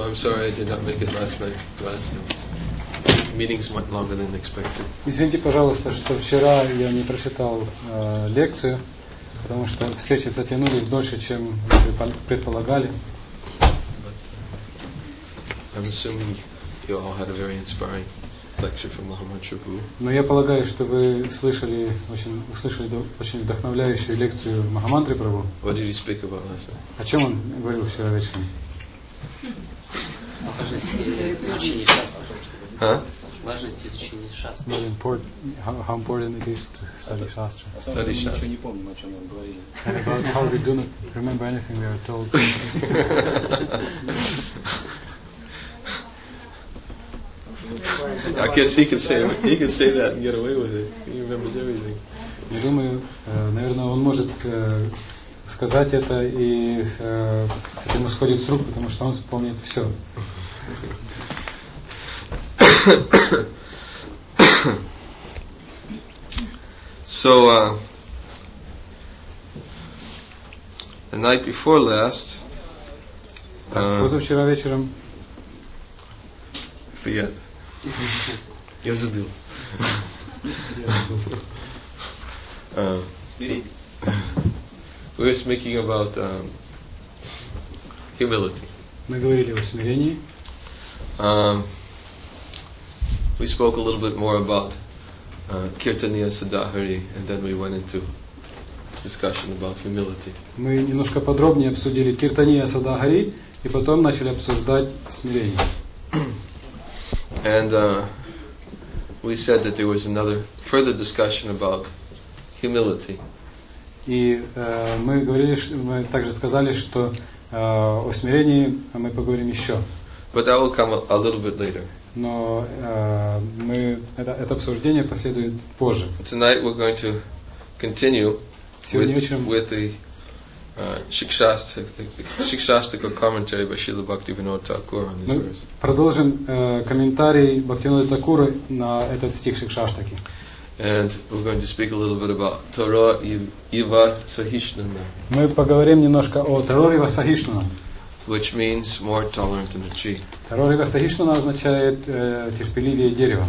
I'm sorry I did not make it last night. Meetings went longer than expected. Извините, пожалуйста, что вчера я не прочитал лекцию, потому что встречи затянулись дольше, чем мы предполагали. I'm assuming you all had a very inspiring lecture from Muhammad Prabhu. Но я полагаю, что вы услышали очень вдохновляющую лекцию Махамантры Прабху. What did he speak about last night? О чем он говорил вчера вечером? Изучение шастр. Huh? Важность изучения шастр. How important it is to study Shastra. Study Shastra. Ничего не помним, о чем мы говорили. And about how we do not remember anything we are told. I guess he can say that and get away with it. He remembers everything. Я думаю, наверное, он может сказать это, и это ему сходит с рук, потому что он помнит все. So, the night before last, позавчера вечером, forget. Я забыл. We were speaking about humility. Мы говорили о смирении. We spoke a little bit more about Kirtaniya Sadahari, and then we went into discussion about humility. Мы немножко подробнее обсудили Киртания Садагари, и потом начали обсуждать смирение. And we said that there was another further discussion about humility. И мы также сказали, что о смирении мы поговорим еще. But that will come a little bit later. Но это обсуждение последует позже. Tonight we're going to continue with the Shikshastika commentary by Srila Bhaktivinoda Thakur on this Мы verse. продолжим комментарий Бхактивинода Такура на этот стих Шикшаштаки. And we're going to speak a little bit about Torah Iva Sahishnana, Мы поговорим немножко о Тарорива Сахишнана. which means more tolerant than a tree. Тарорива Сахишнана означает терпеливее дерева.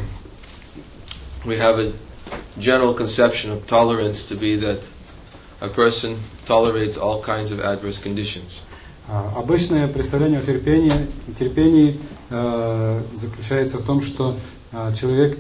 We have a general conception of tolerance to be that a person tolerates all kinds of adverse conditions. Обычное представление о терпении заключается в том, что человек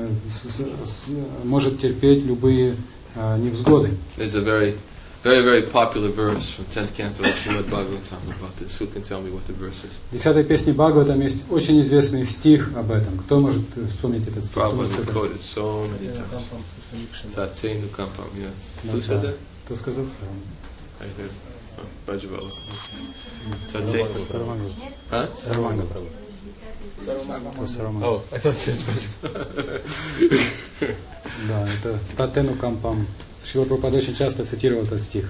может терпеть любые невзгоды. There's a very, very, very popular verse from 10th canto of Srimad Bhagavatam about this. Who can tell me what the verse is? В 10-й песне Бхагаватам есть очень известный стих об этом. Кто может вспомнить этот стих? Prabhupada quoted so many times. Tatenu kampam, yes. Who said that? Кто сказал? I heard. Bhajabala. Tatenu. Huh? Сараманга. Oh, I thought it says Bhajabala. Да, это Татену Кампам. Шрила Прабхупада очень часто цитировал этот стих.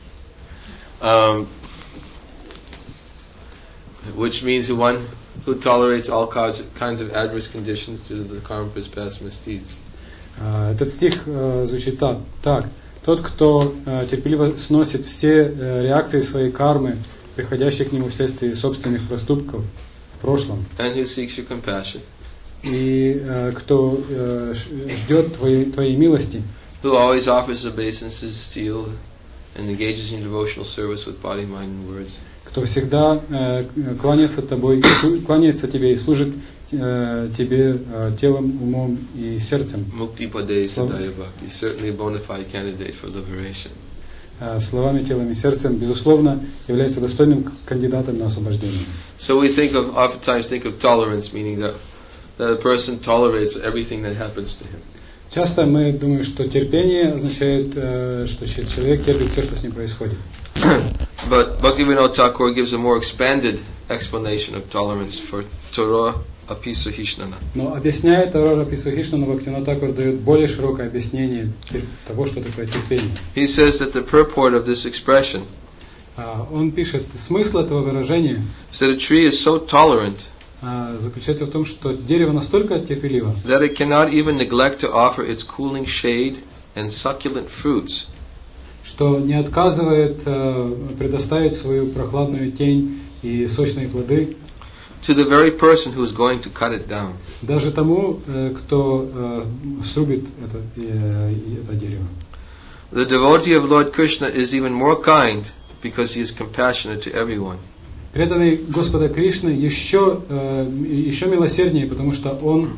Which means the one who tolerates all kinds of adverse conditions due to the karma of his past misdeeds. Этот стих звучит так. Тот, кто терпеливо сносит все реакции своей кармы, приходящие к нему вследствие собственных проступков в прошлом. And who seeks your compassion. И кто ждет твоей милости. Who always offers obeisances to you and engages in devotional service with body, mind, and words. Кто всегда кланяется тебе и служит тебе телом, умом и сердцем. Mukti Padaya Sadaya Bhakti, certainly a bona fide candidate for liberation. Словами, телом и сердцем, безусловно, является достойным кандидатом на освобождение. So we oftentimes think of tolerance, meaning that a person tolerates everything that happens to him. Часто мы думаем, что терпение означает, что человек терпит все, что с ним происходит. But Bhaktivinoda Thakur gives a more expanded explanation of tolerance for Torah Apisahishna. Но объясняя Torah Apisahishna, Бхактивинода Тхакур дает более широкое объяснение того, что такое терпение. He says that the purport of this expression, он пишет, смысл этого выражения is that a tree is so tolerant заключается в том, что дерево настолько терпеливо, that it cannot even neglect to offer its cooling shade and succulent fruits, что не отказывает предоставить свою прохладную тень и сочные плоды, to the very person who is going to cut it down. Даже тому, кто срубит это дерево. The devotee of Lord Krishna is even more kind because he is compassionate to everyone. Преданный Господа Кришны еще милосерднее, потому что он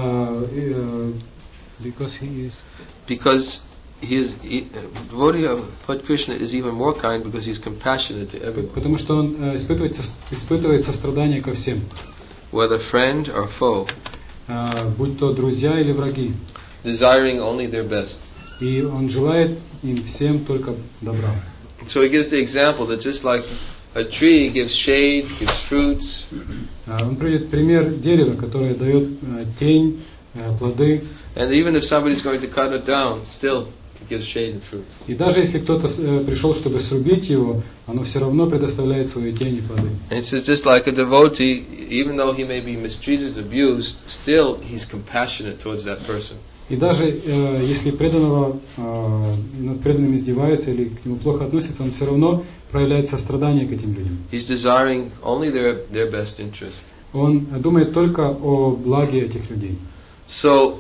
devotee of Lord Krishna is even more kind because he is compassionate to everyone. Потому что он испытывает сострадание ко всем. Whether friend or foe. Будь то друзья или враги. Desiring only their best. И он желает им всем только добра. So he gives the example that just like a tree gives shade, gives fruits. Он приводит пример дерева, которое дает тень, плоды. And even if somebody's going to cut it down, still it gives shade and fruit. И даже если кто-то пришел, чтобы срубить его, оно все равно предоставляет свою тень и плоды. And it's just like a devotee, even though he may be mistreated, abused, still he's compassionate towards that person. И даже если преданного над преданным издеваются или к нему плохо относятся, он все равно проявляет сострадание к этим людям. He's desiring only their best interest. Он думает только о благе этих людей. So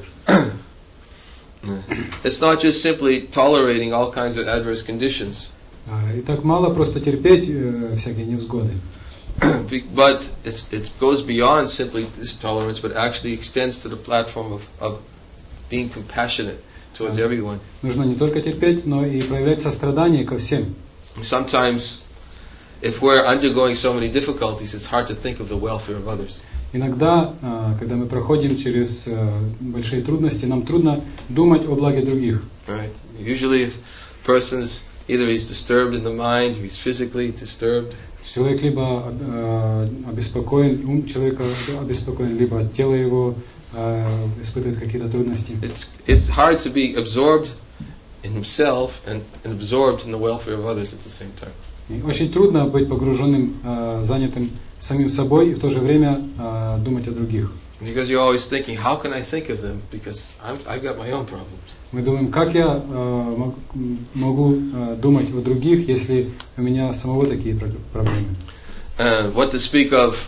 it's not just simply tolerating all kinds of adverse conditions. И так мало просто терпеть всякие невзгоды. But it goes beyond simply this tolerance, but actually extends to the platform of being compassionate towards everyone. Нужно не только терпеть, но и проявлять сострадание ко всем. Sometimes, if we're undergoing so many difficulties, it's hard to think of the welfare of others. Иногда, когда мы проходим через большие трудности, нам трудно думать о благе других. Right. Usually, if a person's either he's disturbed in the mind, or he's physically disturbed. Человек либо обеспокоен, ум человека обеспокоен, либо тело его испытывает какие-то трудности. It's hard to be absorbed in himself and absorbed in the welfare of others at the same time. И очень трудно быть погруженным, занятым самим собой и в то же время думать о других. Because you're always thinking, how can I think of them? Because I've got my own problems. Мы думаем, как я могу думать о других, если у меня самого такие проблемы. What to speak of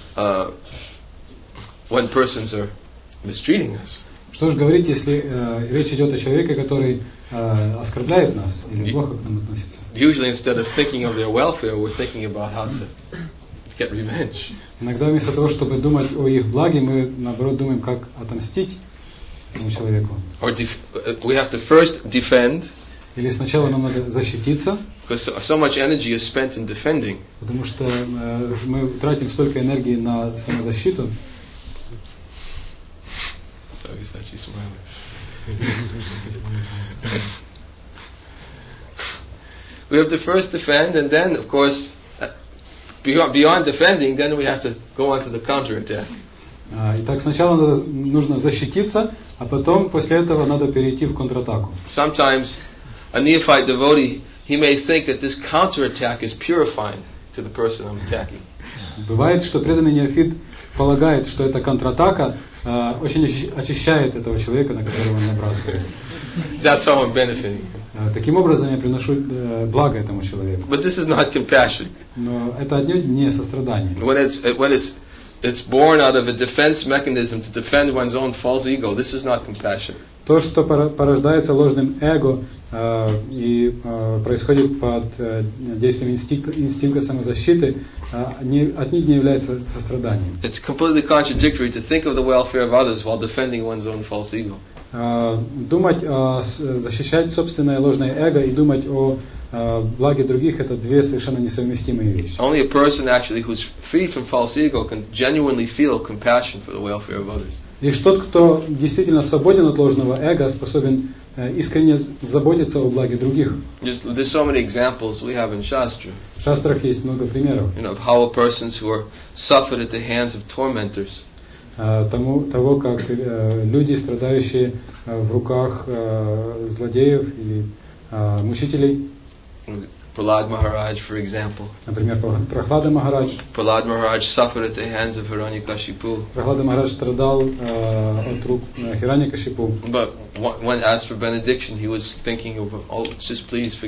when persons are mistreating us? Что же говорить, если речь идет о человеке, который оскорбляет нас или плохо к нам относится? Usually, instead of thinking of their welfare, we're thinking about how to get revenge. Иногда вместо того, чтобы думать о их благе, мы наоборот думаем, как отомстить этому человеку. Or we have to first defend. Или сначала нам надо защититься. Because so much energy is spent in defending. Потому что мы тратим столько энергии на самозащиту. We have to first defend, and then, of course, beyond defending, then we have to go on to the counterattack. Итак, сначала нужно защититься, а потом после этого надо перейти в контратаку. Sometimes a neophyte devotee, he may think that this counterattack is purifying to the person I'm attacking. Бывает, что преданный неофит полагает, что эта контратака очень очищает этого человека, на которого он набрасывается. That's how I'm benefiting. Таким образом я приношу благо этому человеку. But this is not compassion. Но это отнюдь не сострадание. When it's born out of a defense mechanism to defend one's own false ego, this is not compassion. То, что порождается ложным эго и происходит под действием инстинкта самозащиты, отнюдь не является состраданием. It's completely contradictory to think of the welfare of others while defending one's own false ego. Думать, защищать собственное ложное эго и думать о благе других — это две совершенно несовместимые вещи. Only a person actually who's freed from false ego can genuinely feel compassion for the welfare of others. Лишь тот, кто действительно свободен от ложного эго, способен искренне заботиться о благе других. There's so many examples we have in Shastra. В шастрах есть много примеров. Of how persons who are suffered at the hands of tormentors. Того, как люди, страдающие в руках злодеев или мучителей. Prahlad Maharaj, for example. Например, Прохлада Махарадж. Prahlad Maharaj suffered at the hands of Hiranyakashipu. Прохлада Махарадж страдал от рук Хираньякашипу. But when asked for benediction, he was thinking of, oh, just please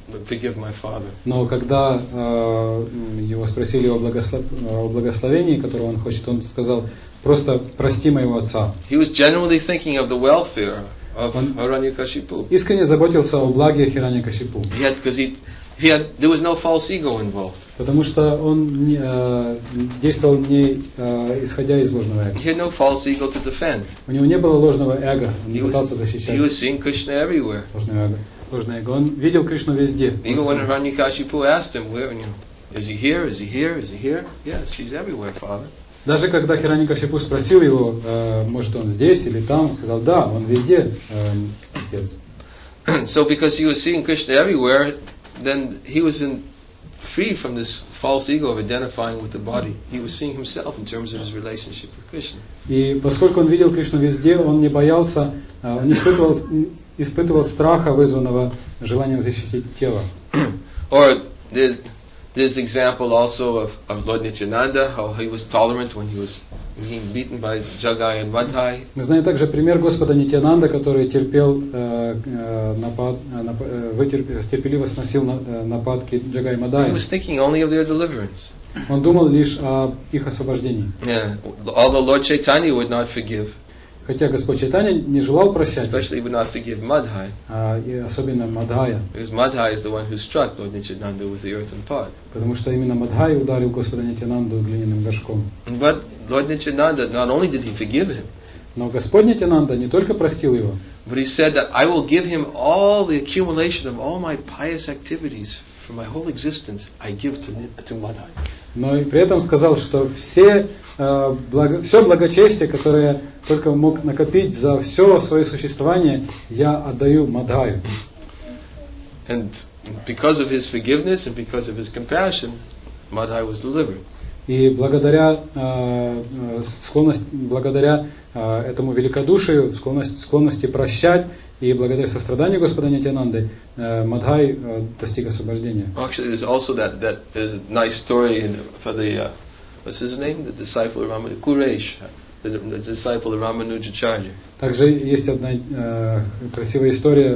forgive my father. Но когда его спросили о благословении, которое он хочет, он сказал: просто прости моего отца. He was genuinely thinking of the welfare of Hiranyakashipu. Искренне заботился о благе Хираньякашипу. There was no false ego involved. Потому что он действовал не исходя из ложного эго. He had no false ego to defend. У него не было ложного эго, он не He пытался защищать was seeing Krishna everywhere. ложное эго. Он видел Кришну везде. Even when Hiranyakashipu asked him, "Where, is he here? Is he here? Is he here?" Yes, he's everywhere, Father. Даже когда Хираньякашипу спросил его, может он здесь или там, он сказал: да, он везде, отец. So because he was seeing Krishna everywhere, then he wasn't free from this false ego of identifying with the body. He was seeing himself in terms of his relationship with Krishna. И поскольку он видел Кришну везде, он не боялся, он не испытывал страха, вызванного желанием защитить тело. Or there's example also of Lord Nityananda, how he was tolerant when he was being beaten by Jagai and Madhai. Мы знаем также пример Господа Нитьянанда, который терпел терпеливо сносил нападки Джагай и Мадхай. He was thinking only of their deliverance. Он думал лишь о их освобождении. Yeah, although Lord Chaitanya would not forgive. Хотя Господь Чайтанья не желал прощать, Especially would not forgive Madhai. И особенно Мадхая, Because Madhai is the one who struck Lord Nityananda with the earthen pot. потому что именно Мадхай ударил Господа Нитьянанду глиняным горшком. But Lord Nityananda, not only did he forgive him, Но Господь Нитьянанда не только простил его, but he said that I will give him all the accumulation of all my pious activities for my whole existence. I give to Madhai. но и при этом сказал, что все благочестие, которое только мог накопить за все свое существование, я отдаю Мадхаю. And because of his forgiveness and because of his compassion, Madhai was delivered. И благодаря этому великодушию, склонности прощать, и благодаря состраданию Господа Нитьянанды, Мадхай достиг освобождения. Actually, there's also that there's a nice story for the what's his name, the disciple of Ramanuja, Kuresh, the disciple of Ramanujacharya. Также есть одна красивая история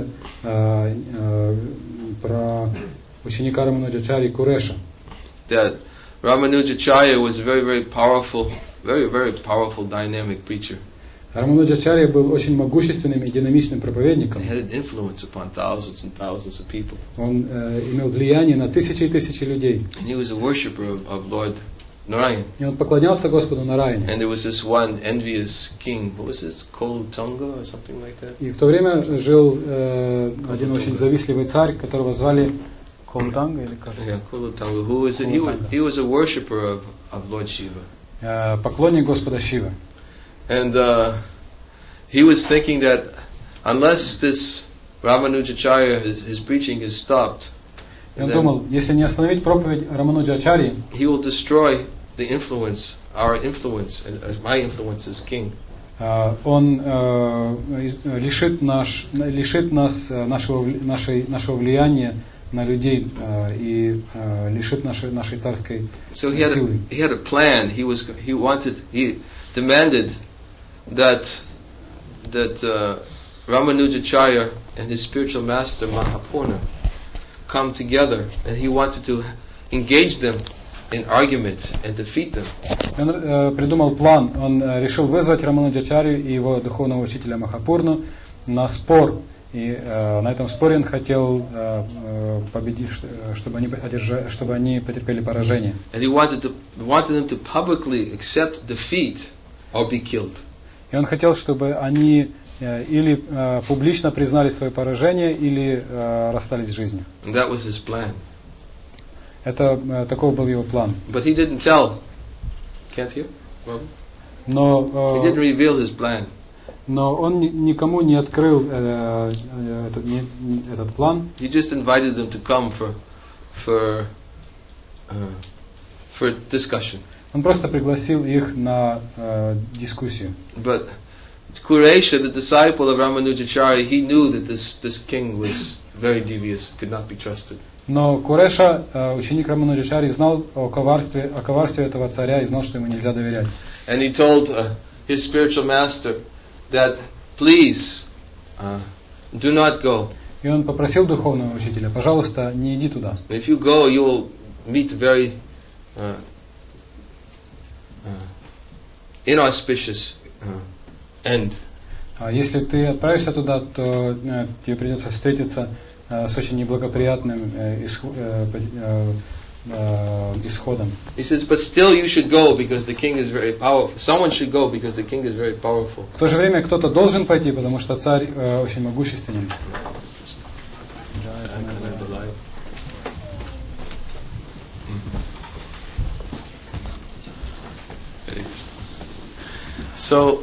про ученика Рамануджачарьи Куреша. That Ramanujacharya was a very, very powerful, very powerful dynamic preacher. Рамануджачарья был очень могущественным и динамичным проповедником. He had an influence upon thousands and thousands of people. Он имел влияние на тысячи и тысячи людей. And he was a worshipper of Lord Narayan. И он поклонялся Господу Нараяне. And there was this one envious king. What was his? Kolutunga or something like that? И в то время жил один очень завистливый царь, которого звали Колутанга или как? Yeah, Kolutunga. Who was it? He was a worshipper of Lord Shiva. Поклонник Господа Шивы. And he was thinking that unless this Ramanujacharya, his preaching is stopped, И он думал, если не остановить проповедь Рамануджачарьи, he will destroy the influence, our influence, and my influence as king. он лишит нас нашего влияния на людей и лишит нашей царской So силы. he had a plan. He demanded that Ramanujacharya and his spiritual master Mahapurna come together, and he wanted to engage them in argument and defeat them. Он придумал план. Он решил вызвать Рамануджачарью и его духовного учителя Махапурну на спор. И на этом споре он хотел победить, чтобы они потерпели поражение. And he wanted them to publicly accept defeat or be killed. И он хотел, чтобы они или публично признали свое поражение, или расстались с жизнью. And that was his plan. Таков был его план. But he didn't tell. Can't hear? Well, he didn't reveal his plan. Но он никому не открыл этот план. He just invited them to come for discussion. Он просто пригласил их на дискуссию. But Kuresha, the disciple of Ramanujacharya, he knew that this king was very devious, could not be trusted. Но Куреша, ученик Рамануджачарьи, знал о коварстве этого царя и знал, что ему нельзя доверять. And he told his spiritual master that please do not go. И он попросил духовного учителя, пожалуйста, не иди туда. If you go, you will meet a very inauspicious end. А если ты отправишься туда, то тебе придется встретиться с очень неблагоприятным исходом. He says, but still you should go because the king is very powerful. Someone should go because the king is very powerful. В то же время кто-то должен пойти, потому что царь очень могущественен. So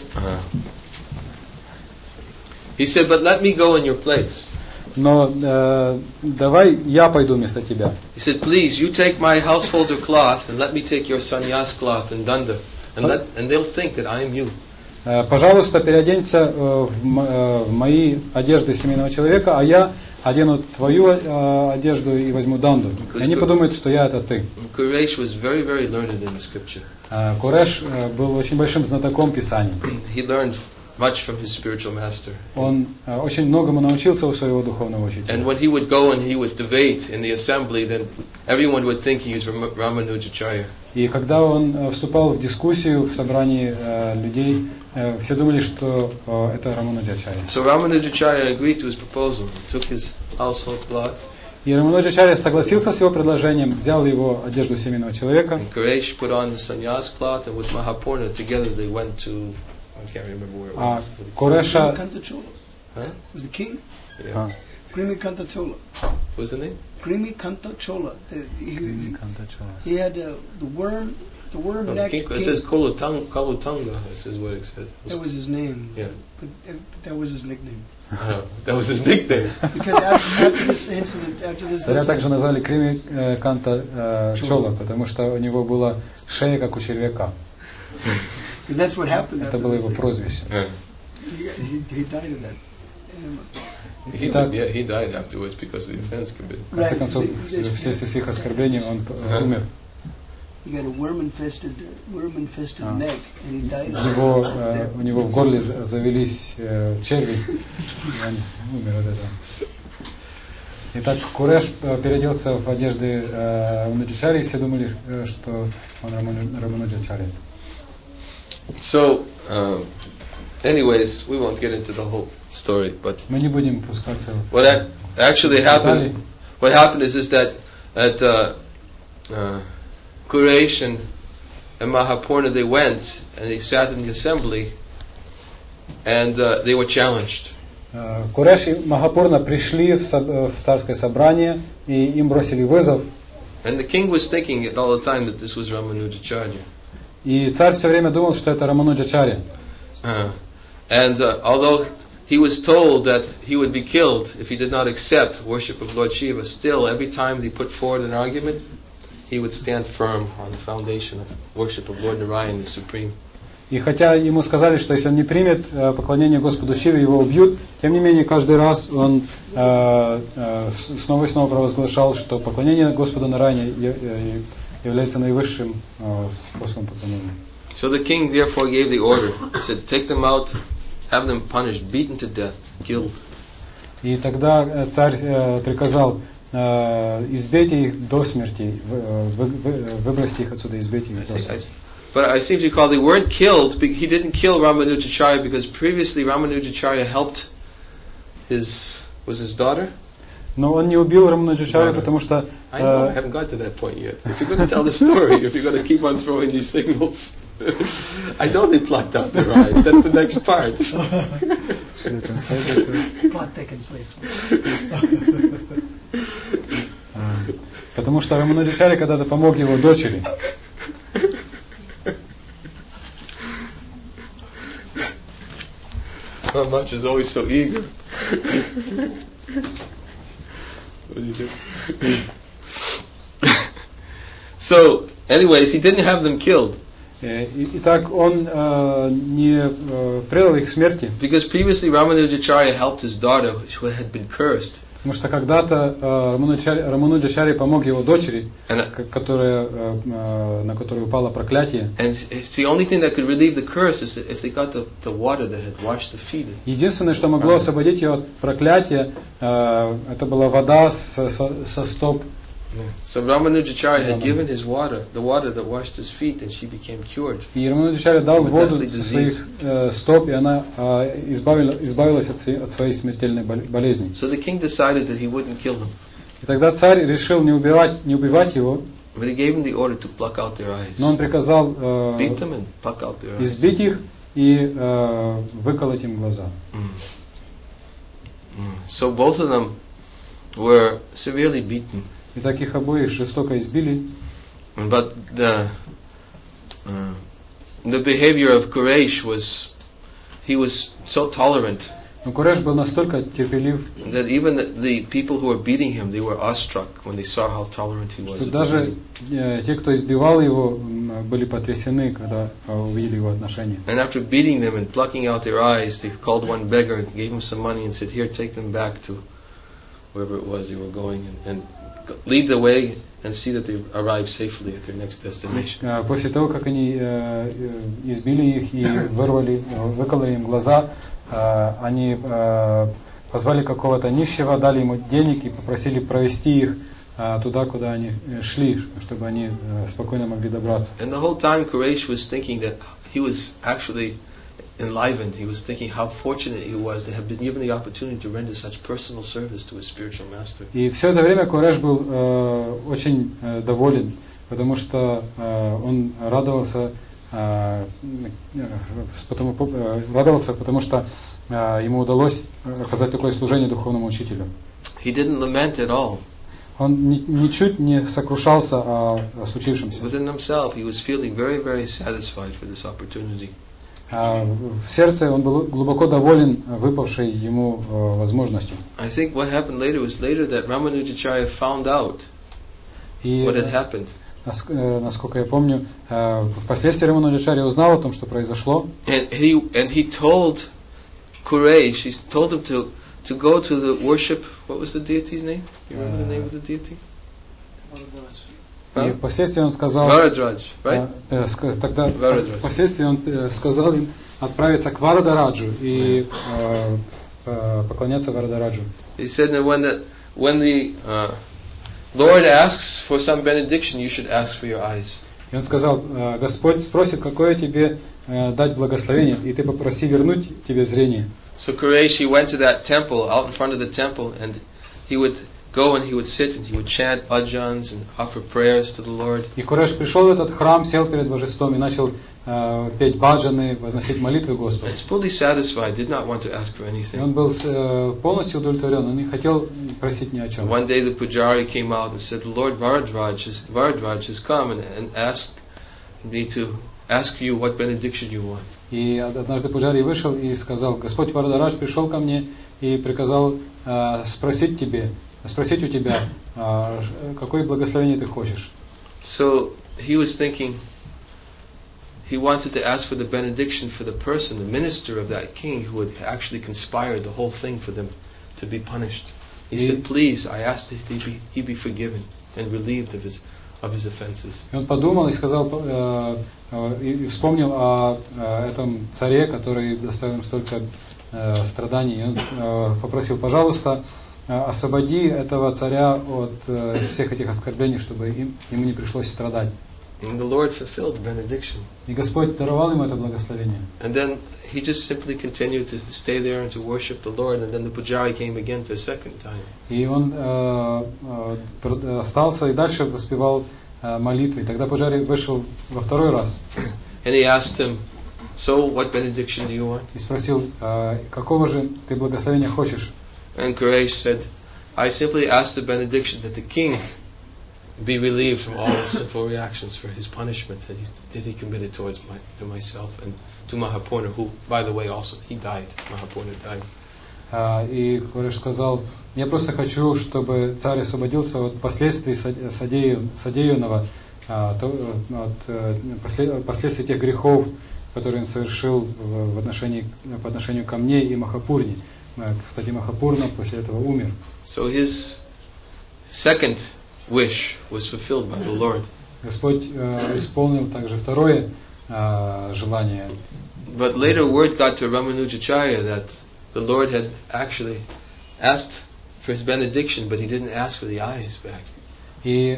he said, but let me go in your place. Но давай я пойду вместо тебя. He said, please, you take my householder cloth and let me take your sannyas cloth and danda, and they'll think that I am you. Пожалуйста, переоденься в мои одежды семейного человека, а я одену твою одежду и возьму данду. И они подумают, что я это ты. Quraysh was very, very learned in the scripture. Куреш был очень большим знатоком Писания. He learned much from his spiritual master. Он очень многому научился у своего духовного учителя. And when he would go and he would debate in the assembly, then everyone would think he is Ramanujacharya. И когда он вступал в дискуссию в собрании людей, все думали, что это Рамануджачарья. So Ramanujacharya agreed to his proposal. He took his household cloth. И Рамануджачарья согласился с его предложением, взял его одежду семейного человека. And Quraysh put on the sannyas cloth, and with Mahapurna together they went to, I can't remember where it was. Куреша... Huh? Was the king? Yeah. Grimi Kanta Chola. What was the name? Grimi Kanta Chola. He had the worm neck. It says Kolutunga. This is what it says. That was his name. Yeah. But that was his nickname. That was his nickname. Because after this incident, Царя также назвали Крими Канта Чола, потому что у него была шея, как у червяка. That's what happened. Это было его прозвище. He died of that. He died afterwards because of the offense committed. В конце концов, вследствие своих оскорблений он умер. He got a worm-infested neck, and he died. У него в горле завелись черви, и он умер от этого. Итак, Куреш переоделся в одежды Рамануджачарьи, и все думали, что он Рамануджачарья. So, anyways, we won't get into the whole story, but мы не будем пускаться. What actually happened? What happened is that Quraysh and Mahapurna, they went and they sat in the assembly, and they were challenged. Куреш и Махапурна пришли в царское собрание, и им бросили вызов. And the king was thinking all the time that this was Ramanujacharya. И царь все время думал, что это Рамануджачарья. And although he was told that he would be killed if he did not accept worship of Lord Shiva, still every time they put forward an argument, he would stand firm on the foundation of worship of Lord Narayan, the Supreme. И хотя ему сказали, что если он не примет поклонение Господу Шиве, его убьют, тем не менее каждый раз он снова и снова провозглашал, что поклонение Господу Нараяне является наивысшим способом поклонения. So the king therefore gave the order. He said, take them out, have them punished, beaten to death, killed. И тогда царь приказал избейте их до смерти, выбросьте их отсюда, избейте их до смерти. But I seem to recall they weren't killed. He didn't kill Ramanujacharya because previously Ramanujacharya helped his daughter. Но он не убил Рамануджачарью, потому что... I know, I haven't got to that point yet. If you're going to tell the story, if you're going to keep on throwing these signals, I know they plucked out their eyes. That's the next part. Plot thickens Потому что Рамануджачарья когда-то помог его дочери. Maharaj is always so eager. What did you do? So, anyways, he didn't have them killed. Итак, он не предал их смерти. Because previously Ramanujacharya helped his daughter, who had been cursed, Потому что когда-то Рамануджачарья помог его дочери, на которую упало проклятие. Единственное, что могло освободить ее от проклятия, это была вода со стоп. So Ramanujacharya had given his water, the water that washed his feet, and she became cured. И Рамануджачарья дал воду со своих стоп, и она избавилась от своей смертельной болезни. So the king decided that he wouldn't kill them. И тогда царь решил не убивать его. But he gave him the order to pluck out their eyes. Но он приказал beat them and pluck out their eyes. Избить их и выколоть им глаза. So both of them were severely beaten. И таких обоих жестоко избили. But the behavior of Quraysh he was so tolerant. Но Куреш был настолько терпелив, that even the people who were beating him, they were awestruck when they saw how tolerant he was. Что даже те, кто избивал его, были потрясены, когда увидели его отношение. And after beating them and plucking out their eyes, they called one beggar and gave him some money and said, "Here, take them back to wherever it was they were going and lead the way and see that they arrive safely at their next destination." После того, как они избили их и выкололи им глаза, они позвали какого-то нищего, дали ему денег и попросили провести их туда, куда они шли, чтобы они спокойно могли добраться. And the whole time Quraysh was thinking that he was actually enlivened. He was thinking how fortunate he was to have been given the opportunity to render such personal service to his spiritual master. И все это время Куреш был очень доволен, потому что он радовался, потому что ему удалось оказать такое служение духовному учителю. He didn't lament at all. Он ничуть не сокрушался о случившемся. Within himself, he was feeling very, very satisfied for this opportunity. В сердце он был глубоко доволен выпавшей ему возможностью. I think what happened later was that Ramanujacharya found out what had happened. Насколько я помню, впоследствии Рамануджачарья узнал о том, что произошло. And he told Quraysh, he told him to go to the worship. What was the deity's name? You remember the name of the deity? И впоследствии он сказал, Varadraj, right? Тогда впоследствии он сказал им отправиться к Варадараджу и поклоняться Варадараджу. He said that when the Lord asks for some benediction, you should ask for your eyes. И он сказал, Господь спросит, какое тебе дать благословение, и ты попроси вернуть тебе зрение. So Quraysh, he went to that temple, out in front of the temple, and he would go and he would sit and he would chant bhajans and offer prayers to the Lord. И Куреш пришел в этот храм, сел перед божеством и начал петь баджаны, возносить молитвы Господу. He's fully satisfied, did not want to ask for anything. И он был полностью удовлетворен, он не хотел просить ни о чем. One day the pujari came out and said, Lord Varadraj has come and asked me to ask you what benediction you want. И однажды пуджари вышел и сказал, Господь Варадарадж пришел ко мне и приказал спросить у тебя, какое благословение ты хочешь. So he was thinking, he wanted to ask for the benediction for the person, the minister of that king who had actually conspired the whole thing for them to be punished. He said, please, I ask that he be forgiven and relieved of his offenses. И он подумал и сказал, и вспомнил о этом царе, который доставил им столько страданий. И он попросил, пожалуйста, освободи этого царя от всех этих оскорблений, чтобы ему не пришлось страдать. And the Lord fulfilled the benediction. И Господь даровал ему это благословение. And then he just simply continued to stay there and to worship the Lord. And then the pujari came again for a second time. И он остался и дальше воспевал молитвы. И тогда пujari вышел во второй раз. And he asked him, so what benediction do you want? И спросил, какого же ты благословения хочешь? And Quraysh said, I simply asked the benediction that the king be relieved from all his sinful reactions for his punishment that he committed to myself and to Mahapurna, who, by the way, also, he died. Mahapurna died. И Куреш сказал, я просто хочу, чтобы царь освободился от последствий содеянного, от последствий тех грехов, которые он совершил по отношению ко мне и Махапурне. Кстати, Махапурна после этого умер. So his second wish was fulfilled by the Lord. Господь исполнил также второе желание. But later word got to Ramanujacharya that the Lord had actually asked for his benediction, but he didn't ask for the eyes back. И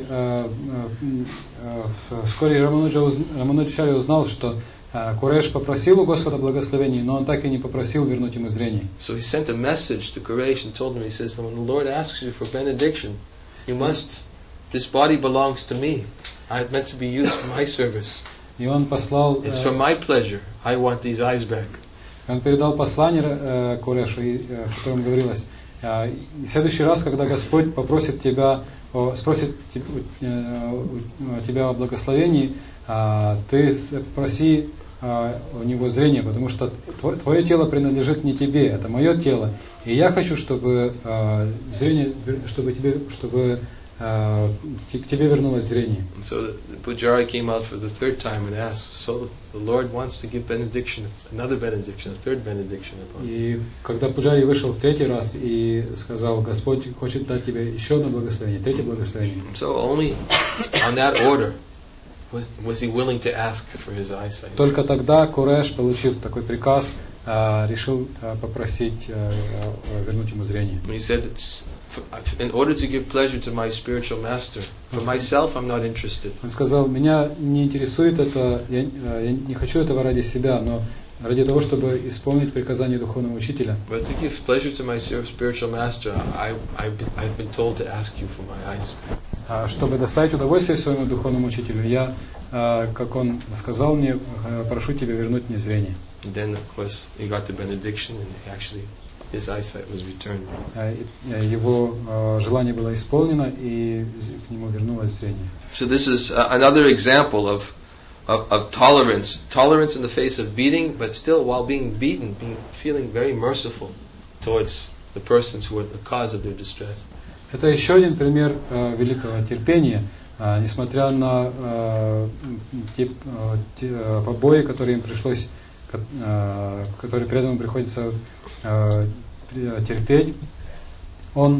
вскоре Рамануджачарья узнал, что Куреш попросил у Господа благословений, но он так и не попросил вернуть ему зрение. So he sent a message to Kuresh and told him, he says, when the Lord asks you for benediction, you must, this body belongs to me. I'm meant to be used for my service. И он послал... It's for my pleasure. I want these eyes back. Он передал послание Курешу, в котором говорилось, в следующий раз, когда Господь попросит тебя, спросит тебя о благословении, ты проси у него зрение, потому что твое тело принадлежит не тебе, это мое тело. И я хочу, чтобы зрение, чтобы к тебе вернулось зрение. So the Pujari came out for the third time and asked, so the Lord wants to give benediction, another benediction, a third benediction upon you. И когда Пуджари вышел в третий раз и сказал, Господь хочет дать тебе еще одно благословение, третье благословение. So only on that order was he willing to ask for his eyesight. Только тогда Куреш, получив такой приказ, решил попросить вернуть ему зрение. He said, in order to give pleasure to my spiritual master, for myself I'm not interested. Он сказал, меня не интересует это, я не хочу этого ради себя, но ради того, чтобы исполнить приказание духовного учителя. But to give pleasure to my spiritual master, I've been told to ask you for my eyes. Чтобы доставить удовольствие своему духовному учителю, я, как он сказал мне, прошу тебя вернуть мне зрение. And then, of course, he got the benediction, and actually his eyesight was returned. Его желание было исполнено, и к нему вернулось зрение. So this is another example of tolerance in the face of beating, but still, while being beaten, feeling very merciful towards the persons who are the cause of their distress. Это еще один пример великого терпения, несмотря на те побои, которые им пришлось, которые преданным приходится терпеть. Он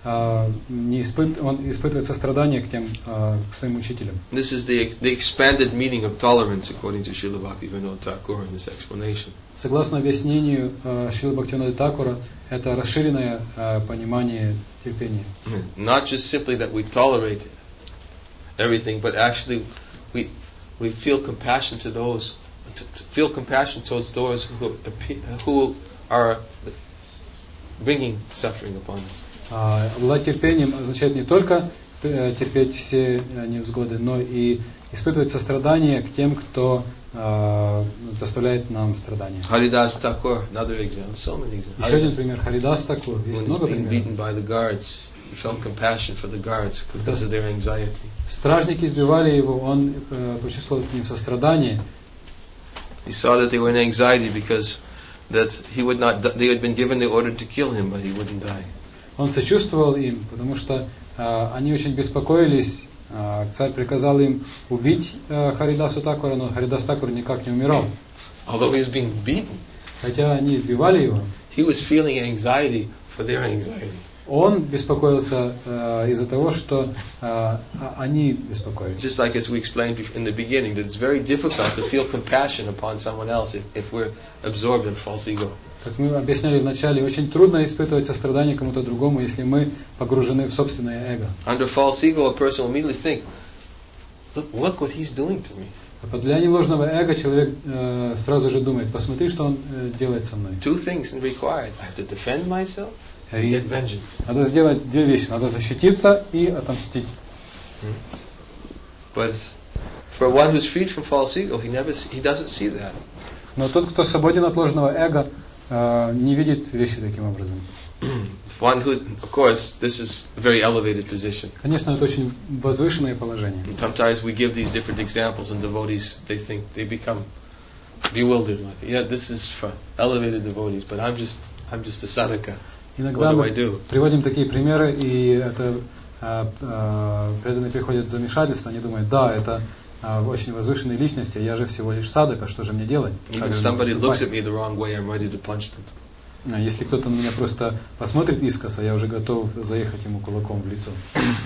испытывает сострадание к своим учителям. This is the expanded meaning of tolerance, according to Srila Bhaktivinoda Thakur in this explanation. Согласно объяснению Шрилы Бхактивинода Thakura, это расширенное понимание терпения. Not just simply that we tolerate everything, but actually we feel compassion to those, feel compassion towards those who are bringing suffering upon us. Обладать терпением означает не только терпеть все невзгоды, но и испытывать сострадание к тем, кто доставляет нам страдания. Haridas Thakur, another example, so many examples. Еще один пример. Харидас Такур. Есть много When he's being beaten примеров. by the guards, he felt compassion for the guards because of their anxiety. Стражники избивали его, он почувствовал к ним сострадание. He saw that they were in anxiety because that he would not. They had been given the order to kill him, but he wouldn't die. Он сочувствовал им, потому что они очень беспокоились. Царь приказал им убить Харидасу Такура, но Харидас Такур никак не умирал. Although he was being beaten, Хотя они избивали его, he was feeling anxiety for their anxiety. он беспокоился из-за того, что они беспокоились. Just like as we explained in the beginning, that it's very difficult to feel compassion upon someone else if we're absorbed in false ego. Как мы объясняли вначале, очень трудно испытывать сострадание кому-то другому, если мы погружены в собственное эго. Under false ego, a person will immediately think, look what he's doing to me. А под влиянием ложного эго человек сразу же думает, посмотри, что он делает со мной. Two things required. I have to defend myself and get vengeance. Надо сделать две вещи. Надо защититься и отомстить. But for one who's freed from false ego, he doesn't see that. Но тот, кто свободен от ложного эго, не видит вещи таким образом. One who, of course, this is a very elevated position. Конечно, это очень возвышенное положение. Sometimes we give these different examples, and devotees they become bewildered. Like, yeah, this is for elevated devotees, but I'm just a sadhaka. Иногда What do мы I do? приводим такие примеры, и это преданные приходят в замешательство, они думают, да, это очень возвышенные личности, я же всего лишь садака, что же мне делать? Even if somebody looks at me the wrong way, I'm ready to punch them. если кто-то на меня просто посмотрит искоса, я уже готов заехать ему кулаком в лицо.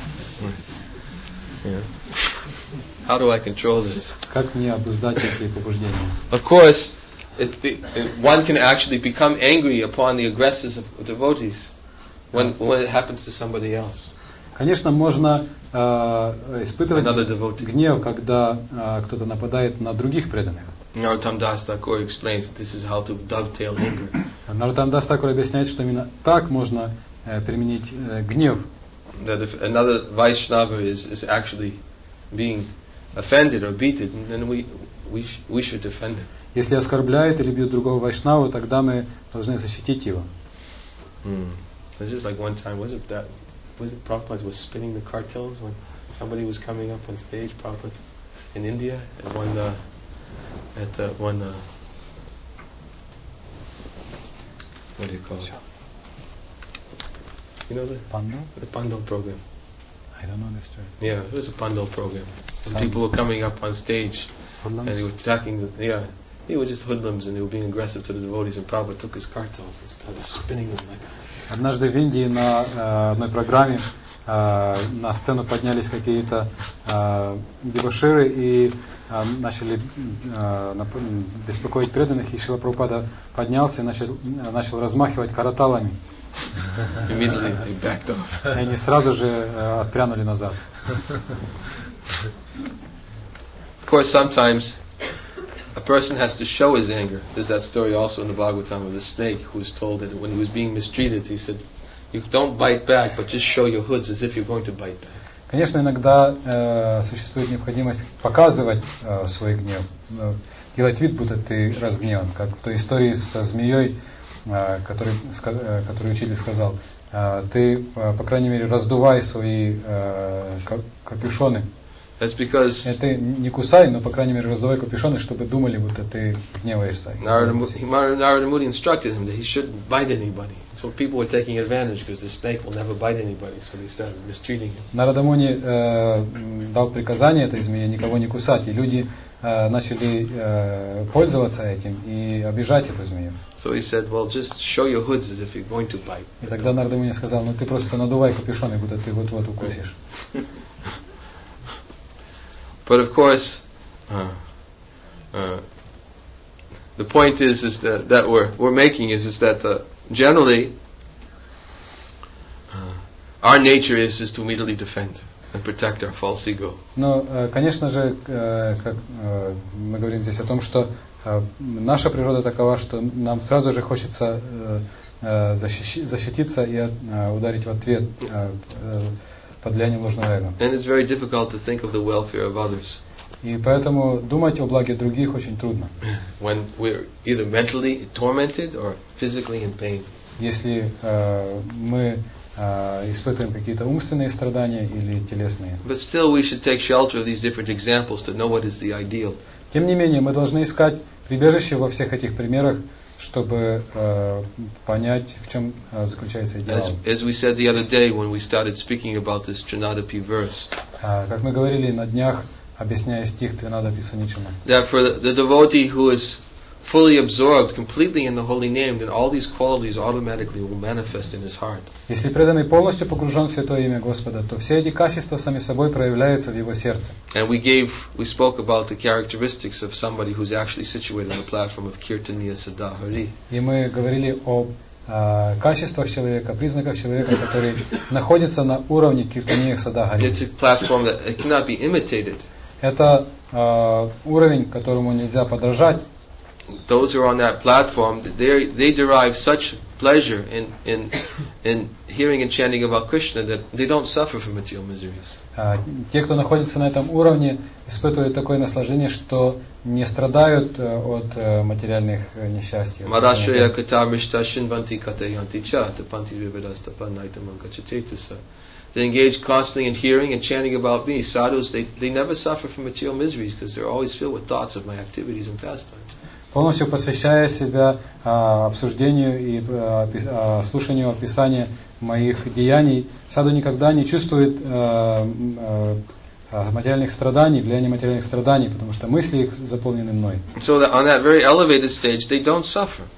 Yeah. How do I control this? Как мне обуздать эти побуждения? Of course, one can actually become angry upon the aggressors of devotees when it happens to somebody else. Конечно, можно испытывать гнев, когда кто-то нападает на других преданных. Narottam Das Thakur explains that this is how to dovetail anger. Наротам Дас Такур объясняет, что именно так можно применить гнев. That if another Vaishnava is actually being offended or beaten, then we should defend him. Если оскорбляет или бьет другого вайшнаву, тогда мы должны защитить его. It's just like one time, was it Prabhupada was spinning the cartels when somebody was coming up on stage, Prabhupada, in India, at one what do you call it? You know the Pandal program? I don't know this term. Yeah, it was a Pandal program. Some people were coming up on stage and they were attacking they were just hoodlums and they were being aggressive to the devotees, and Prabhupada took his cartels and started spinning them like that. Однажды в Индии на одной программе на сцену поднялись какие-то дебоширы и начали беспокоить преданных, и Шрила Прабхупада поднялся и начал размахивать караталами. Immediately they backed off. И они сразу же отпрянули назад. Of course, sometimes a person has to show his anger. There's that story also in the Bhagavatam of the snake who was told that when he was being mistreated, he said, "You don't bite back, but just show your hoods as if you're going to bite back." Конечно, иногда существует необходимость показывать свой гнев, делать вид, будто ты разгневан, как в той истории со змеей, который учитель сказал, ты, по крайней мере, раздувай свои капюшоны. That's because это не кусай, но, по крайней мере, раздувай капюшоны, чтобы думали, будто ты гневаешься. Нарада Muni instructed him that he shouldn't bite anybody. So people were taking advantage because the snake will never bite anybody, so they started mistreating him. Нарада Муни дал приказание этой змее никого не кусать, и люди начали пользоваться этим и обижать эту змею. So he said, well, just show your hoods as if you're going to bite. И тогда Нарада Муни сказал, ну ты просто надувай капюшоны, будто ты вот-вот укусишь. But of course, the point is that we're making is that generally our nature is to immediately defend and protect our false ego. Но, конечно же, как мы говорим здесь о том, что наша природа такова, что нам сразу же хочется защититься и ударить в ответ под влиянием ложного эго. And it's very difficult to think of the welfare of others. И поэтому думать о благе других очень трудно. When we're either mentally tormented or physically in pain. Если мы испытываем какие-то умственные страдания или телесные. But still we should take shelter of these different examples to know what is the ideal. Тем не менее, мы должны искать прибежище во всех этих примерах, чтобы понять, в чем заключается идеал. As we said the other day when we started speaking about this Trinadapi verse. Как мы говорили на днях, объясняя стих Тринадапи Суничана. That for the devotee who is fully absorbed completely in the holy name, then all these qualities automatically will manifest in his heart. Если преданный полностью погружен в святое имя Господа, то все эти качества сами собой проявляются в его сердце. And we spoke about the characteristics of somebody who's actually situated on the platform of Kirtaniya Sada Hari. И мы говорили о качествах человека, признаках человека, который находится на уровне Киртания Сада Хари. It's a platform that it cannot be imitated. Это уровень, которому нельзя подражать. Those who are on that platform, they derive such pleasure in hearing and chanting about Krishna that they don't suffer from material miseries. Те, кто находится на этом уровне, испытывают такое наслаждение, что не страдают от материальных несчастий. They engage constantly in hearing and chanting about me. Sadhus, they never suffer from material miseries because they're always filled with thoughts of my activities and pastimes. Полностью посвящая себя обсуждению и слушанию описания моих деяний, саду никогда не чувствует материальных страданий, влияния материальных страданий, потому что мысли их заполнены мной. So that on that very elevated stage, they don't suffer.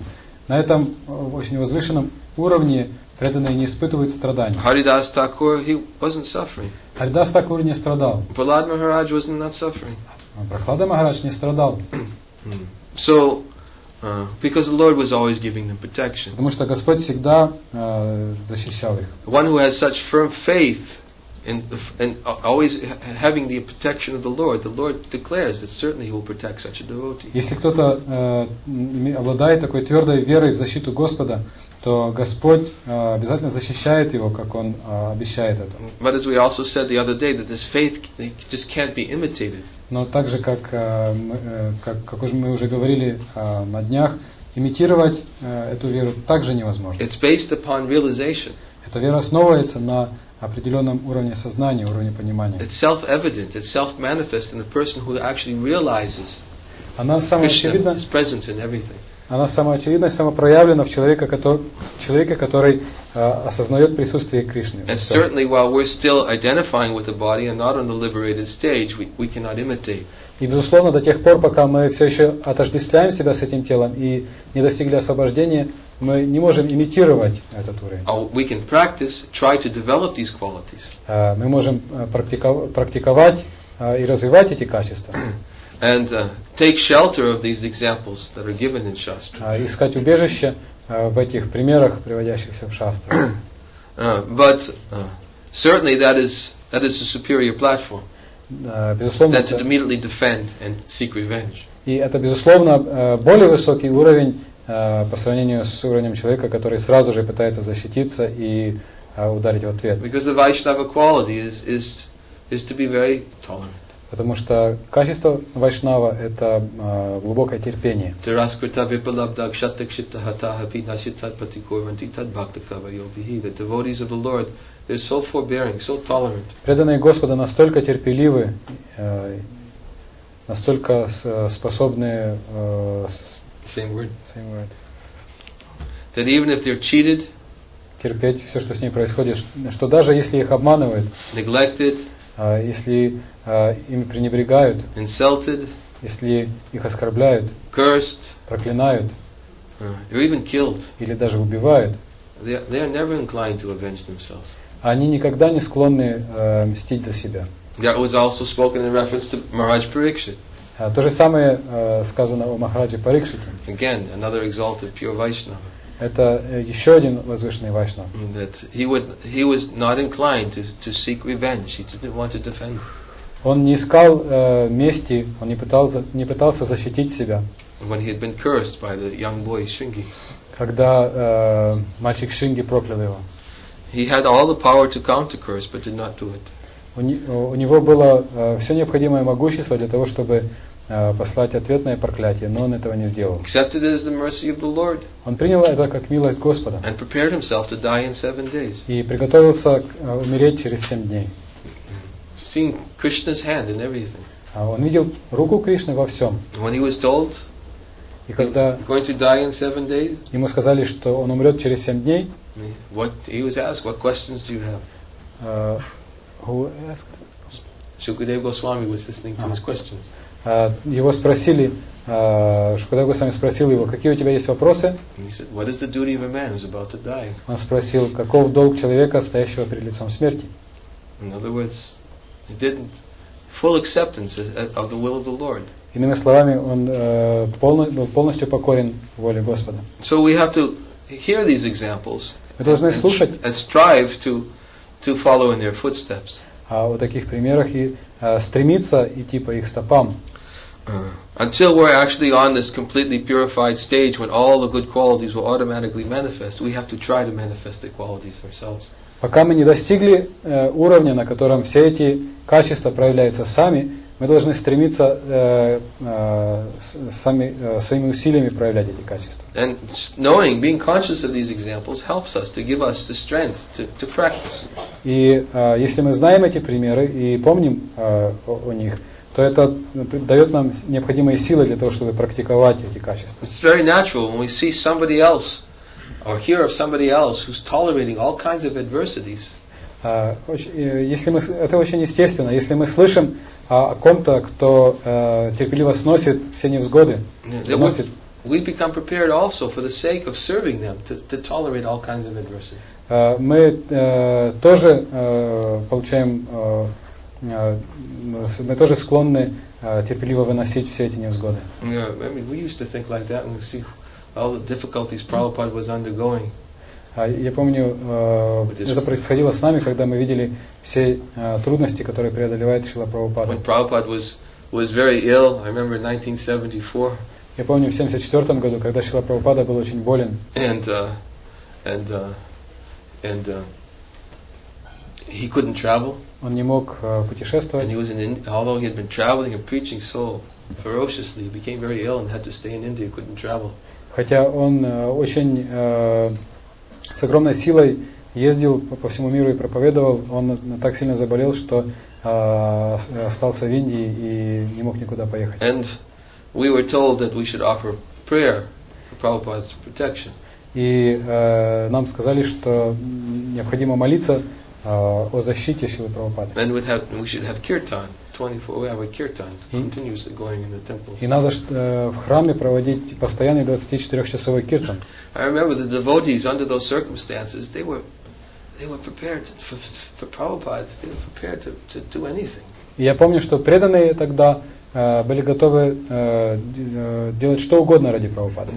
на этом очень возвышенном уровне преданные не испытывают страданий. Haridas Thakur, he wasn't suffering. Харидас Такур не страдал. Prahlad Maharaj was not suffering. Прохлада Махарадж не страдал. So, because the Lord was always giving them protection. Потому что Господь всегда защищал их. One who has such firm faith and always having the protection of the Lord declares that certainly He will protect such a devotee. Если кто-то обладает такой твердой верой в защиту Господа, то Господь обязательно защищает его, как Он обещает это. But as we also said the other day, that this faith just can't be imitated. Но так же, как мы уже говорили на днях, имитировать эту веру также невозможно. It's based upon realization. Эта вера основывается на определенном уровне сознания, уровне понимания. It's self-evident, it's self-manifest in a person who actually realizes Она Krishna, His presence in everything. Она самоочевидна и самопроявлена в человеке, который осознает присутствие Кришны. And certainly while we're still identifying with the body and not on the liberated stage, we cannot imitate. И безусловно, до тех пор, пока мы все еще отождествляем себя с этим телом и не достигли освобождения, мы не можем имитировать этот уровень. We can practice, try to develop these qualities. Мы можем практиковать и развивать эти качества. And take shelter of these examples that are given in Shastra. Искать убежище в этих примерах, приводящихся в Шастрах. But certainly that is a superior platform Безусловно, than to immediately defend and seek revenge. И это, безусловно, более высокий уровень по сравнению с уровнем человека, который сразу же пытается защититься и ударить в ответ. Because the Vaishnava quality is to be very tolerant. Потому что качество вайшнава – это глубокое терпение. The devotees of the Lord, they're so forbearing, so tolerant. Преданные Господа настолько терпеливы, настолько способны Same word. That even if they're cheated, терпеть все, что с ними происходит, что даже если их обманывают, neglected, если ими пренебрегают, insulted, если их оскорбляют, cursed, проклинают, or even killed, или даже убивают, they are never inclined to avenge themselves. Они никогда не склонны мстить за себя. That was also spoken in reference to Maharaj Parikshit. То же самое сказано о Махараджи Парикшите. Again, another exalted pure Vaishnava. Это еще один возвышенный вайшнав. That he was not inclined to seek revenge. He didn't want to defend. Он не искал мести, он не пытался защитить себя. When he had been cursed by the young boy Shringi. Когда мальчик Шринги проклял его. He had all the power to counter curse, but did not do it. У него было все необходимое могущество для того, чтобы послать ответное проклятие, но он этого не сделал. Accepted it as the mercy of the Lord. Он принял это как милость Господа. And prepared himself to die in 7 days. И приготовился умереть через 7 дней. Seeing Krishna's hand in everything. Он видел руку Кришны во всем. When he was told, и когда going to die in 7 days, ему сказали, что он умрет через 7 дней, he was asked, what questions do you have? Who asked? Shukadeva Goswami was listening to his questions. Его спросили, Шукадев Госвами спросил его, какие у тебя есть вопросы? He said, what is the duty of a man who's about to die? Он спросил, каков долг человека, стоящего перед лицом смерти? In other words, he didn't full acceptance of the will of the Lord. Иными словами, он был полностью покорен воле Господа. So we have to hear these examples and strive to follow in their footsteps. О таких примерах и стремиться идти по их стопам. Until we're actually on this completely purified stage when all the good qualities will automatically manifest, we have to try to manifest the qualities ourselves. Пока мы не достигли уровня, на котором все эти качества проявляются сами, мы должны стремиться своими усилиями проявлять эти качества. And knowing, being conscious of these examples helps us to give us the strength to practice. И если мы знаем эти примеры и помним о них, то это дает нам необходимые силы для того, чтобы практиковать эти качества. It's very natural when we see somebody else or hear of somebody else who's tolerating all kinds of adversities. Это очень естественно. Если мы слышим о ком-то, кто терпеливо сносит все невзгоды, we become prepared also for the sake of serving them to tolerate all kinds of adversity. Мы тоже получаем, мы тоже склонны терпеливо выносить все эти невзгоды. Yeah, I mean, we used to think like that when we see all the difficulties Prabhupada was undergoing. Я помню, это происходило с нами, когда мы видели все трудности, которые преодолевает Шрила Прабхупада. When Prabhupada was very ill, I remember in 1974. Я помню в 1974 году, когда Шрила Прабхупада был очень болен. And he couldn't travel. Он не мог путешествовать. And he was although he had been traveling and preaching so ferociously, he became very ill and had to stay in India. Couldn't travel. Хотя он очень с огромной силой ездил по всему миру и проповедовал, он так сильно заболел, что остался в Индии и не мог никуда поехать. And we were told that we should offer prayer for Prabhupada's protection. И нам сказали, что необходимо молиться о защите Шрилы Прабхупады. And we should have kirtan, 24 hour kirtan, continuously going in the temples. И надо в храме проводить постоянный 24-часовой киртан. I remember the devotees under those circumstances, they were prepared for Prabhupada. They were prepared to do anything. И я помню, что преданные тогда были готовы делать что угодно ради Прабхупады.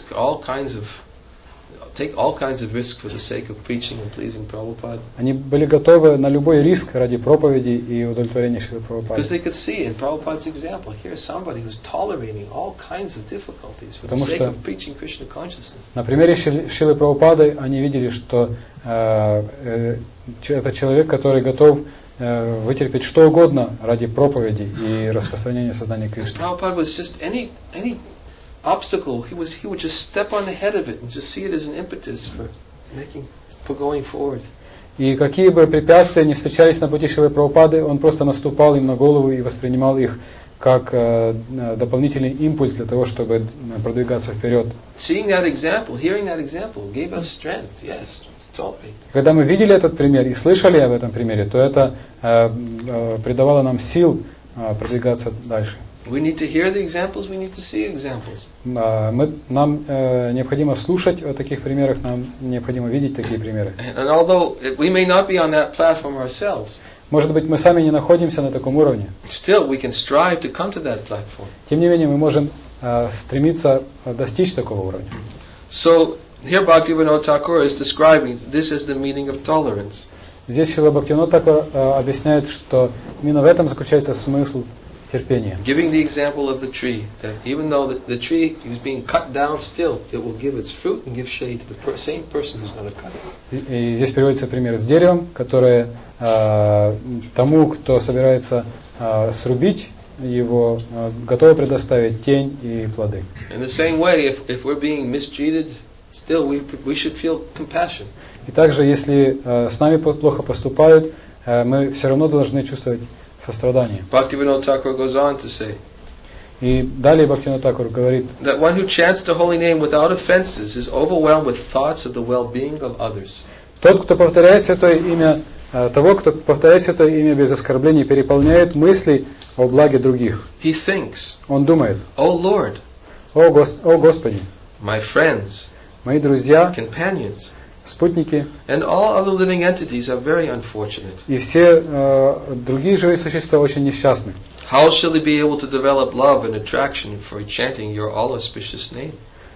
Take all kinds of risks for the sake of preaching and pleasing Prabhupada. Они были готовы на любой риск ради проповеди и удовлетворения Шрилы Прабхупады. Because they could see in Prabhupada's example, here's somebody who's tolerating all kinds of difficulties for the sake of preaching Krishna consciousness. На примере Шрилы Прабхупады они видели, что это человек, который готов вытерпеть что угодно ради проповеди и распространения сознания Кришны. Prabhupada was just any obstacle, he would just step on the head of it and just see it as an impetus for going forward. И какие бы препятствия ни встречались на пути Шрилы Прабхупады, он просто наступал им на голову и воспринимал их как дополнительный импульс для того, чтобы продвигаться вперед. Seeing that example, hearing that example, gave us strength, yes, to tolerate. Когда мы видели этот пример и слышали об этом примере, то это придавало нам сил продвигаться дальше. We need to hear the examples, we need to see examples. Нам необходимо слушать о таких примерах, нам необходимо видеть такие примеры. And although we may not be on that platform ourselves, может быть, мы сами не находимся на таком уровне. Still, we can strive to come to that platform. Тем не менее, мы можем стремиться достичь такого уровня. So here Bhaktivinoda Thakur is describing this as the meaning of tolerance. Здесь Шрила Бхактивинода Тхакур объясняет, что именно в этом заключается смысл терпения. Giving the example of the tree, that even though the tree is being cut down, still it will give its fruit and give shade to the same person who's going to cut it. И здесь приводится пример с деревом, которое тому, кто собирается срубить его, готово предоставить тень и плоды. In the same way, if we're being mistreated, still we should feel compassion. И также, если с нами плохо поступают, мы все равно должны чувствовать сострадание. Bhaktivinoda Thakur goes on to say, и далее Бхактивинода Тхакур говорит, that one who chants the holy name without offenses is overwhelmed with thoughts of the well-being of others. Тот, кто повторяет святое имя, того, кто повторяет святое имя без оскорблений, переполняет мысли о благе других. He thinks, он думает, O Lord, о Господи, my friends, мои друзья, companions, спутники, and all other living entities are very unfortunate. И все другие живые существа очень несчастны. How shall they be able to develop love and attraction for chanting your all-auspicious name?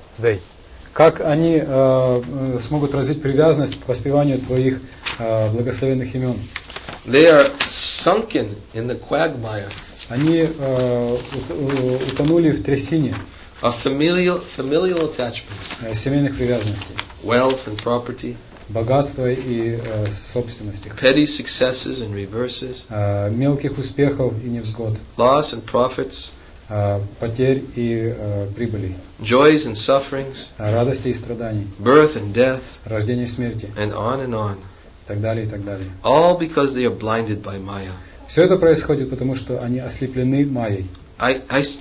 Как они смогут развить привязанность к воспеванию твоих благословенных имен? They are sunken in the quagmire. Они утонули в трясине. Of familial attachments, семейных привязанностей, wealth and property, богатства и собственности, petty successes and reverses, мелких успехов и невзгод, loss and profits, потерь и прибылей, joys and sufferings, радости и страданий, birth and death, рождение и смерти, and on, и так далее, и так далее. All because they are blinded by Maya. Все это происходит потому, что они ослеплены майей. I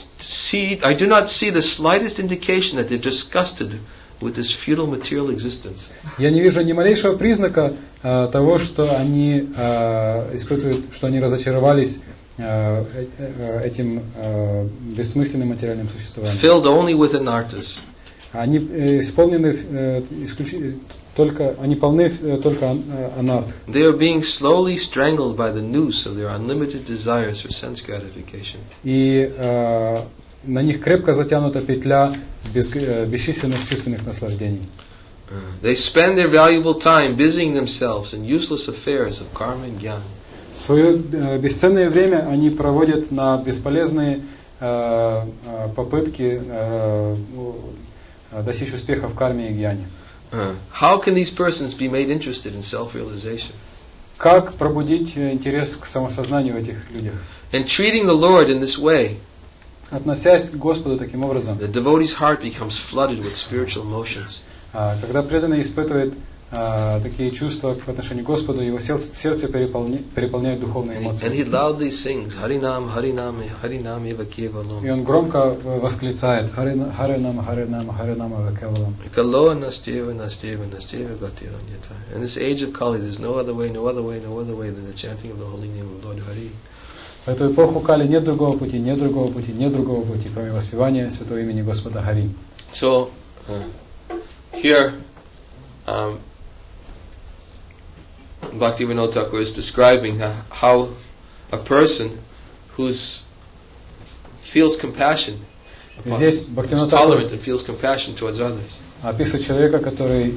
do not see the slightest indication that they're disgusted with this futile material existence. Я не вижу ни малейшего признака того, что они испытывают, что они разочаровались этим бессмысленным материальным существованием. Filled only with anarthas. Они исполнены они полны только анарт. They are being slowly strangled by the noose of their unlimited desires for sense gratification. И на них крепко затянута петля бесчисленных чувственных наслаждений. They spend their valuable time busying themselves in useless affairs of karma and jnana. Свое бесценное время они проводят на бесполезные попытки достичь успеха в карме и гьяне. How can these persons be made interested in self-realization? Как пробудить интерес к самосознанию в этих людях? And treating the Lord in this way, относясь к Господу таким образом, the devotee's heart becomes flooded with spiritual emotions. Когда преданный испытывает такие чувства по отношению к Господу, его сердце переполняет духовные эмоции. And he loudly sings, Harinam, Harinam, Harinam eva kevalam. И он громко восклицает, Харинам, Харинам, Харинам eva kevalam. Kalo nasteva, nasteva, nasteva gatiranyata. In this age of Kali, there's no other way, no other way, no other way than the chanting of the holy name of Lord Hari. В эту эпоху Кали нет другого пути, нет другого пути, нет другого пути, кроме воспевания святого имени Господа Хари. So, here, Bhaktivinoda Thakur is describing how a person who feels compassion, Здесь is Бхактивинода tolerant and feels compassion towards others. Описывает человека, который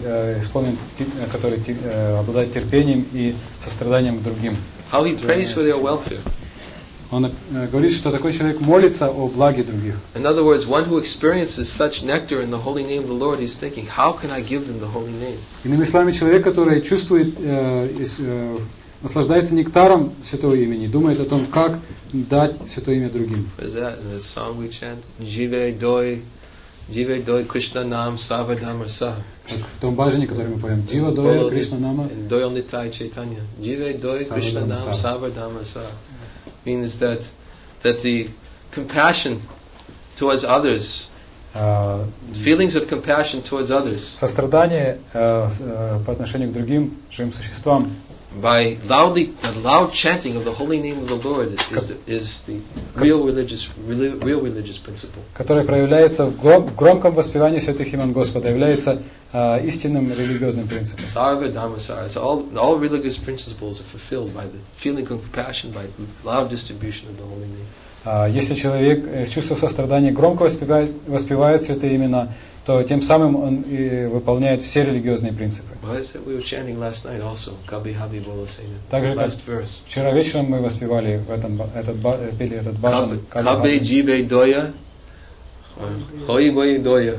обладает терпением и состраданием к другим. How he prays for their welfare. Он говорит, что такой человек молится о благе других. In other words, one who experiences such nectar in the holy name of the Lord, he's thinking, how can I give them the holy name? Иными словами, человек, который чувствует, наслаждается нектаром святого имени, думает о том, как дать святое имя другим. What is that? In the song we chant, Jive doi Krishna nam savadam rasa. В том баджане, который мы поем, Джива доя Кришна нама. Doyal nitai chaitanya. Jive doi Krishna nam savadam rasa. Means that the compassion towards others, feelings of compassion towards others, сострадание по отношению к другим живым существам, by loud chanting of the holy name of the Lord is the real religious principle. которое проявляется в громком воспевании святых имен Господа, является истинным религиозным принципом. Sarva Dhammasara. It's all religious principles are fulfilled by the feeling of compassion, by loud distribution of the holy name. Если человек с чувством сострадания громко воспевает святые имена, то тем самым он и выполняет все религиозные принципы. Также как вчера вечером мы воспевали пели этот баджан. Кабе джибе доя, хои бои доя.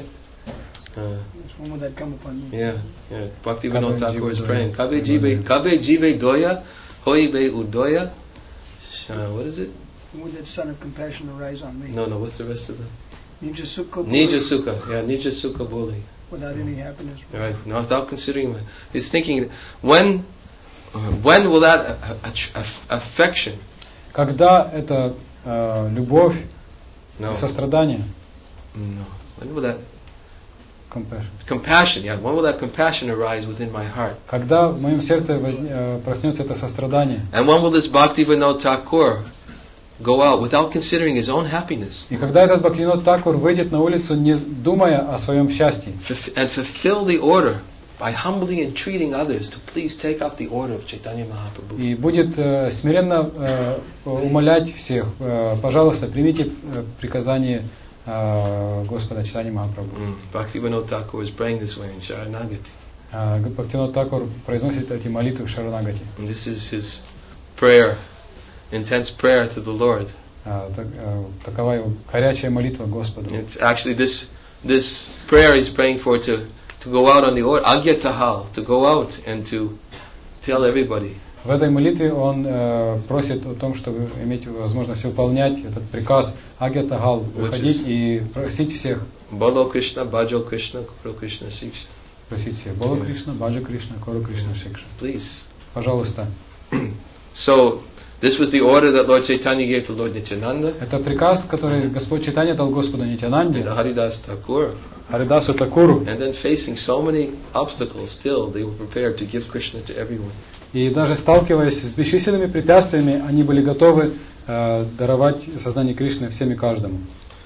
When would that come upon me? Yeah. Bhaktivinoda Thakur is praying. Kabe jive doya, hoi be udoya. What is it? When would that sun of compassion arise on me? No. What's the rest of that? Nija sukha. Nija sukha. Yeah, nija sukha boli. Without any happiness. Right. No, without considering. He's thinking, when will that affection? Когда это любовь, сострадание? No. When will that compassion? Yeah. When will that compassion arise within my heart? Когда в моем сердце проснется это сострадание? And when will this Bhaktivinoda Thakur go out without considering his own happiness? И когда этот Бхактивинода Тхакур выйдет на улицу, не думая о своем счастье, and fulfill the order by humbly entreating others to please take up the order of Chaitanya Mahaprabhu. И будет смиренно умолять всех, пожалуйста, примите приказание Господа Чайтаньи Махапрабху. Bhaktivinoda Thakur is praying this way in Sharanagati. Бхактивинода Тхакур произносит эти молитвы в Шаранагати. And this is his prayer, intense prayer to the Lord. Такова его горячая молитва Господу. It's actually this prayer he's praying for to go out on the order, Agya Tahal, to go out and to tell everybody. В этой молитве он просит о том, чтобы иметь возможность выполнять этот приказ Агья Тахал, выходить и просить всех. Бало Кришна, Баджо Кришна, Кору Кришна, Шикша. Просить всех. Бало Кришна, Баджо Кришна, Кору Кришна, Шикша. Please. Пожалуйста. So, this was the order that Lord Chaitanya gave to Lord Nityananda. Это приказ, который Господь Чайтанья дал Господу Нитьянанде. Хариdas Thakur. Харидасу Такуру. And then facing so many obstacles, still they were prepared to give Krishna to everyone. И даже сталкиваясь с бесчисленными препятствиями, они были готовы даровать сознание Кришны всем и каждому.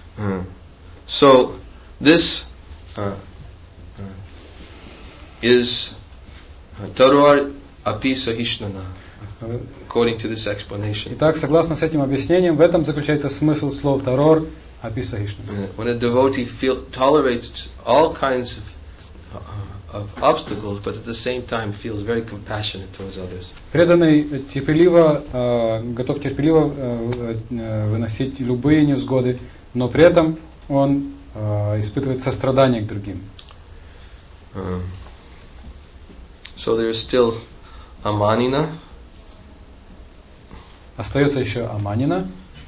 So this is Taror Api Sahishnana, according to this explanation. Итак, согласно с этим объяснением, в этом заключается смысл слов Тарор Апи Сахишна. When a devotee tolerates all kinds of obstacles, but at the same time feels very compassionate towards others. Преданный готов терпеливо выносить любые невзгоды, но при этом он испытывает сострадание к другим. So there is still Amanina. Остается еще Аманина,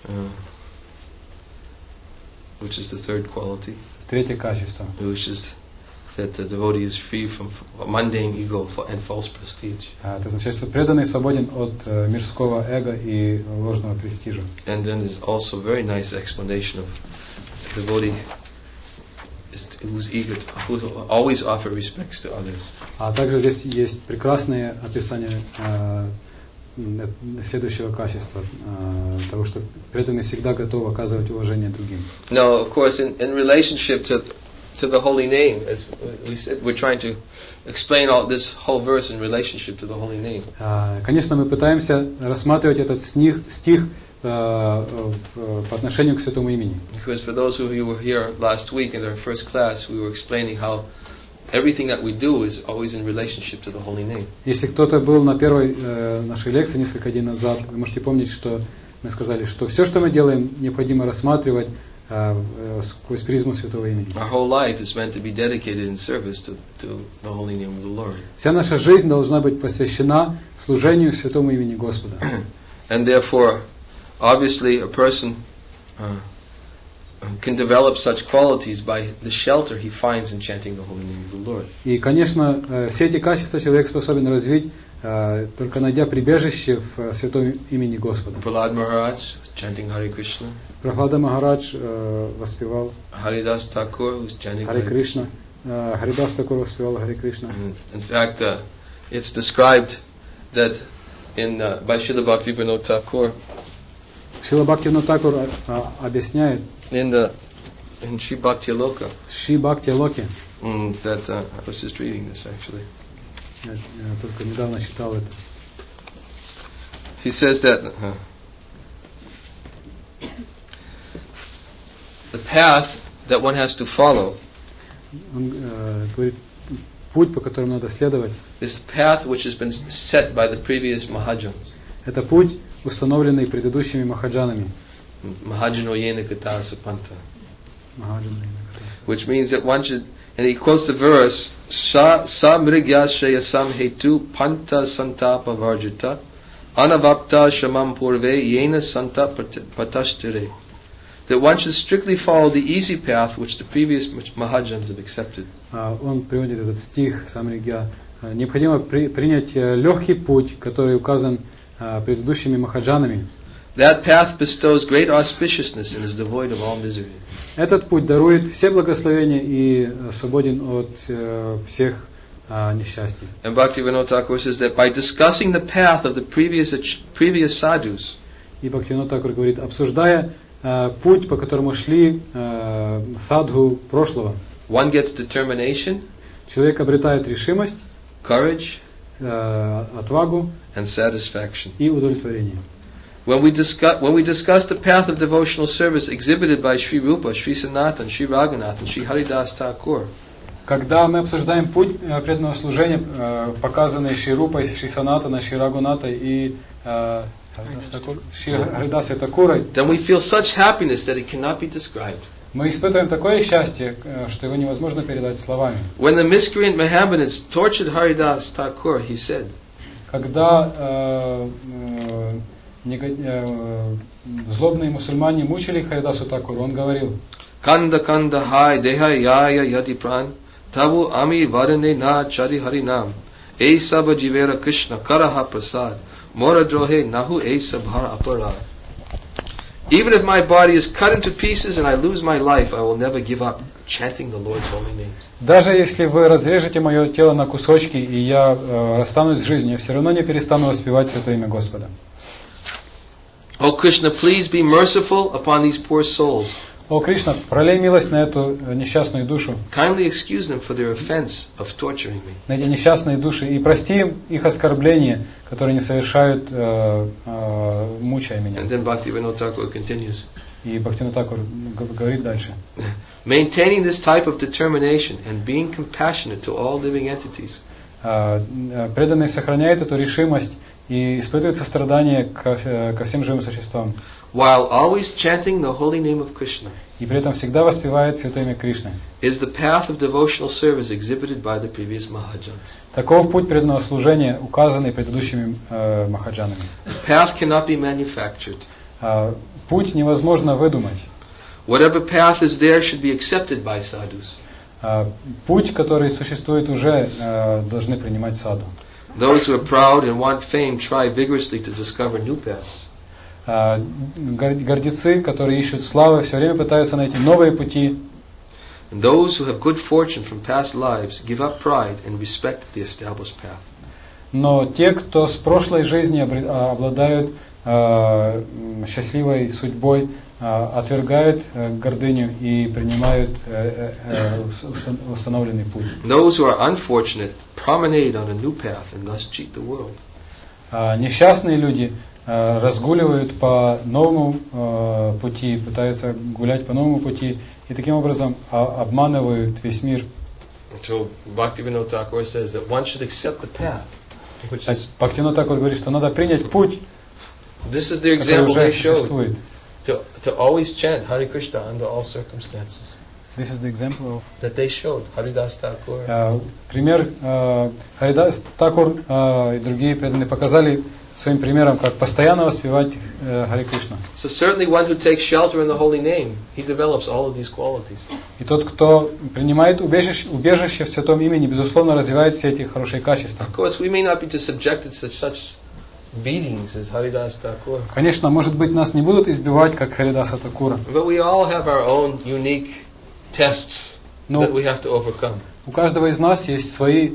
which is the third quality. Третье качество. Which is that the devotee is free from mundane ego and false prestige. Это означает, что преданный свободен от мирского эго и ложного престижа. And then there's also a very nice explanation of the devotee who's eager to, who always offer respects to others. А также здесь есть прекрасное описание следующего качества, того, что преданный всегда готов оказывать уважение другим. Now, of course, in relationship to the holy name, as we said, we're trying to explain all this whole verse in relationship to the holy name. Конечно, мы пытаемся рассматривать этот стих по отношению к святому имени. Because for those of you who were here last week in our first class, we were explaining how everything that we do is always in relationship to the holy name. Если кто-то был на первой нашей лекции несколько дней назад, вы можете помнить, что мы сказали, что все, что мы делаем, необходимо рассматривать сквозь призму святого имени. Our whole life is meant to be dedicated in service to the holy name of the Lord. Вся наша жизнь должна быть посвящена служению святому имени Господа. And therefore, obviously, a person can develop such qualities by the shelter he finds in chanting the holy name of the Lord. И, конечно, все эти качества человек способен развить, только найдя прибежище в святом имени Господа. Prahlad Maharaj chanting Hare Krishna. Прахлада Махарадж воспевал Haridas Thakur, who's chanting Hare Krishna. Харидас Такур воспевал Hare Krishna. In fact, it's described that by Srila Bhaktivinoda Thakur. Шрила Бхактивинода Такур объясняет in Sri Bhakti Aloka. Шри Бхакти Локи. That I was just reading this actually. Я только недавно читал это. He says that the path that one has to follow. Он говорит, путь, по которому надо следовать. This path which has been set by the previous Mahajans. Это путь, установленный предыдущими махаджанами. Mahajano yena kata sapanta. Which means that one should, and he quotes the verse, Sa mrigyashaya samhetu panta santapa varjita anavapta shamam purve yena santa patashtire. That one should strictly follow the easy path which the previous Mahajans have accepted. Он приводит этот стих, самригья. Необходимо принять легкий путь, который указан предыдущими махаджанами. That path bestows great auspiciousness and is devoid of all misery. Этот путь дарует все благословения и свободен от всех несчастий. And Bhaktivinoda Thakur says that by discussing the path of the previous sadhus, и Бхактивинода Тхакур говорит, обсуждая путь, по которому шли садху прошлого, one gets determination, человек обретает решимость, courage, отвагу and satisfaction. И удовлетворение. When we discuss the path of devotional service exhibited by Sri Rupa, Sri Sanatan, Sri Raghunath, and Sri Haridas Thakur, когда мы обсуждаем путь преданного служения, показанный Шри Рупой, Шри Санатаной, Шри Рагунатой и Шри Харидасой Такурой, then we feel such happiness that it cannot be described. Мы испытываем такое счастье, что его невозможно передать словами. When the miscreant Mohammedans tortured Haridas Thakur, he said, когда злобные мусульмане мучили Харидасу Такуру, он говорил: Kanda kanda hai deha yaya yadi pran tabu ami varane na chari harinam ei sab jivera Krishna karaha prasad mora drohe nahu ei sabhar aparad. Even if my body is cut into pieces and I lose my life, I will never give up chanting the Lord's holy name. Даже если вы разрежете мое тело на кусочки, и я расстанусь с жизнью, я все равно не перестану воспевать святое имя Господа. Oh Krishna, please be merciful upon these poor souls. О Кришна, пролей милость на эту несчастную душу, Kindly excuse them for their offense of torturing me. на эти несчастные души, и прости им их оскорбления, которые они совершают, мучая меня. And then Bhaktivinoda Thakur continues. И Бхактивинода Тхакур говорит дальше. Maintaining this type of determination and being compassionate to all living entities. Преданный сохраняет эту решимость и испытывает сострадание ко всем живым существам. While always chanting the holy name of Krishna. И при этом всегда воспевает святое имя Кришны. Is the path of devotional service exhibited by the previous Mahajans. Таков путь преданного служения, указанный предыдущими Махаджанами. The path cannot be manufactured. Путь невозможно выдумать. Whatever path is there should be accepted by sadhus. Путь, который существует уже, должны принимать саду. Those who are proud and want fame try vigorously to discover new paths. Гордецы, которые ищут славы, все время пытаются найти новые пути. And those who have good fortune from past lives give up pride and respect the established path. Но те, кто с прошлой жизни обладают счастливой судьбой, отвергают гордыню и принимают установленный путь. Those who are unfortunate promenade on a new path and thus cheat the world. Несчастные люди разгуливают по новому пути, пытаются гулять по новому пути и таким образом обманывают весь мир. So Bhaktivinoda Thakur says that one should accept the path. Бхактивинода Тхакур говорит, что надо принять путь, This is the который example уже they showed. существует. To always chant Hare Krishna under all circumstances. This is the example of... That they showed. Haridas Thakur. Пример Харидас Тхакур и другие преданные показали своим примером, как постоянно воспевать Харе Кришна. So certainly one who takes shelter in the holy name, he develops all of these qualities. И тот, кто принимает убежище в святом имени, безусловно, развивает все эти хорошие качества. Of course, we may not be subjected to such beatings as Haridas Thakur. Конечно, может быть, нас не будут избивать, как Харидаса Тхакура. But we all have our own unique tests that we have to overcome. У каждого из нас есть свои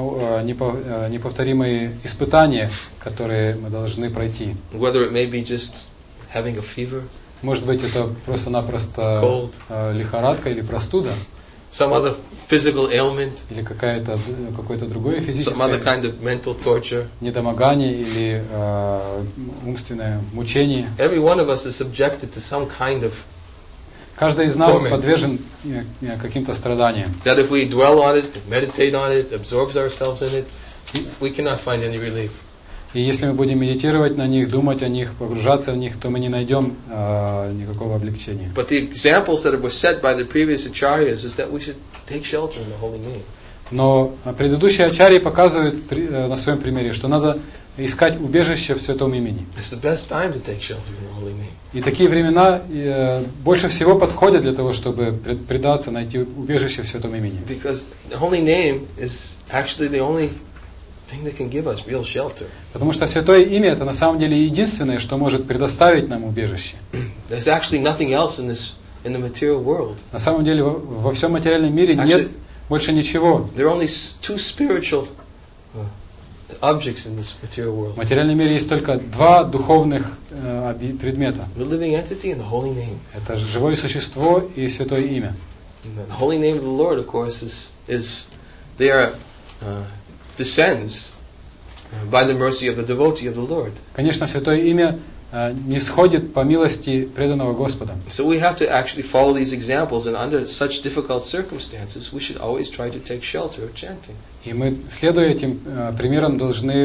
неповторимые испытания, которые мы должны пройти. Whether it may be just having a fever, может быть, это просто-напросто лихорадка или простуда, some other physical ailment, или какое-то другое some other физическое kind of mental torture. недомогание или умственное мучение. Every one of us is subjected to some kind of Каждый из нас подвержен каким-то страданиям. That if we dwell on it, meditate on it, absorb ourselves in it, we cannot find any relief. И если мы будем медитировать на них, думать о них, погружаться в них, то мы не найдем никакого облегчения. But the examples that were set by the previous acharyas is that we should take shelter in the holy name. Но предыдущие ачарьи показывают на своем примере, что надо искать убежище в святом имени. It's the best time to take shelter in the holy name. И такие времена больше всего подходят для того, чтобы предаться, найти убежище в святом имени. Because the holy name is actually the only thing that can give us real shelter. Потому что святое имя это на самом деле единственное, что может предоставить нам убежище. There's actually nothing else in the material world. На самом деле во всем материальном мире нет больше ничего. There are only two spiritual objects in this material world. В материальном мире есть только два духовных предмета. The living entity and the holy name. Это живое существо и святое имя. The holy name of the Lord, of course, descends by the mercy of the devotee of the Lord. Конечно, святое имя не сходит по милости преданного Господа. So we have to actually follow these examples, and under such difficult circumstances, we should always try to take shelter of chanting. И мы, следуя этим примерам, должны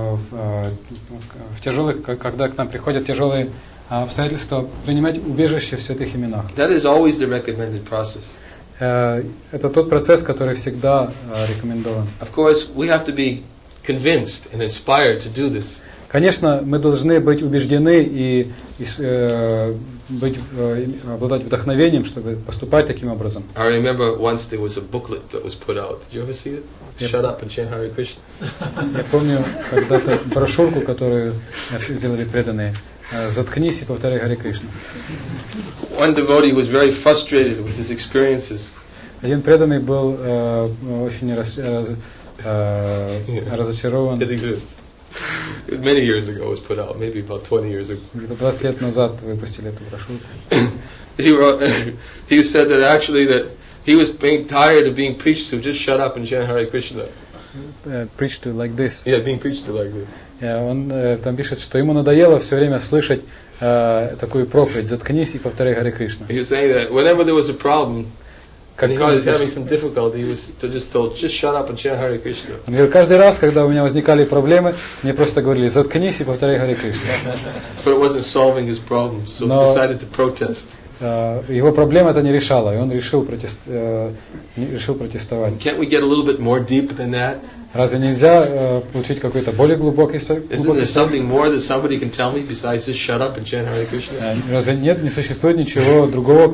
в тяжелых, когда к нам приходят тяжелые обстоятельства, принимать убежище в святых именах. That is always the recommended process. Это тот процесс, который всегда рекомендован. Of course, we have to be convinced and inspired to do this. Конечно, мы должны быть убеждены и обладать вдохновением, чтобы поступать таким образом. I remember once there was a booklet that was put out. Did you ever see it? Shut up and chant Hare Krishna. Я помню когда-то брошюрку, которую сделали преданные. Заткнись и повторяй Харе Кришна. One devotee was very frustrated with his experiences. Один преданный был очень разочарован. It exists. Many years ago it was put out, maybe about 20 years ago. Где-то 20 лет назад выпустили эту брошюрку. He said that actually that he was being tired of being preached to. Just shut up and chant Hare Krishna. Preached to like this. Yeah, being preached to like this. Он там пишет, что ему надоело все время слышать такую проповедь: заткнись и повторяй Харе Кришна. He was saying that whenever there was a problem, and he was having some difficulty, he was just told, just shut up and chant Hare Krishna. Он говорит, каждый раз, когда у меня возникали проблемы, мне просто говорили: заткнись и повторяй Харе Кришна. But it wasn't solving his problems, so he decided to protest. Его проблема это не решала, и он решил протестовать. Can't we get a little bit more deep than that? Разве нельзя получить какой-то более глубокий совет? Isn't there something more that somebody can tell me besides just shut up and chant Hare Krishna? Разве не существует ничего другого,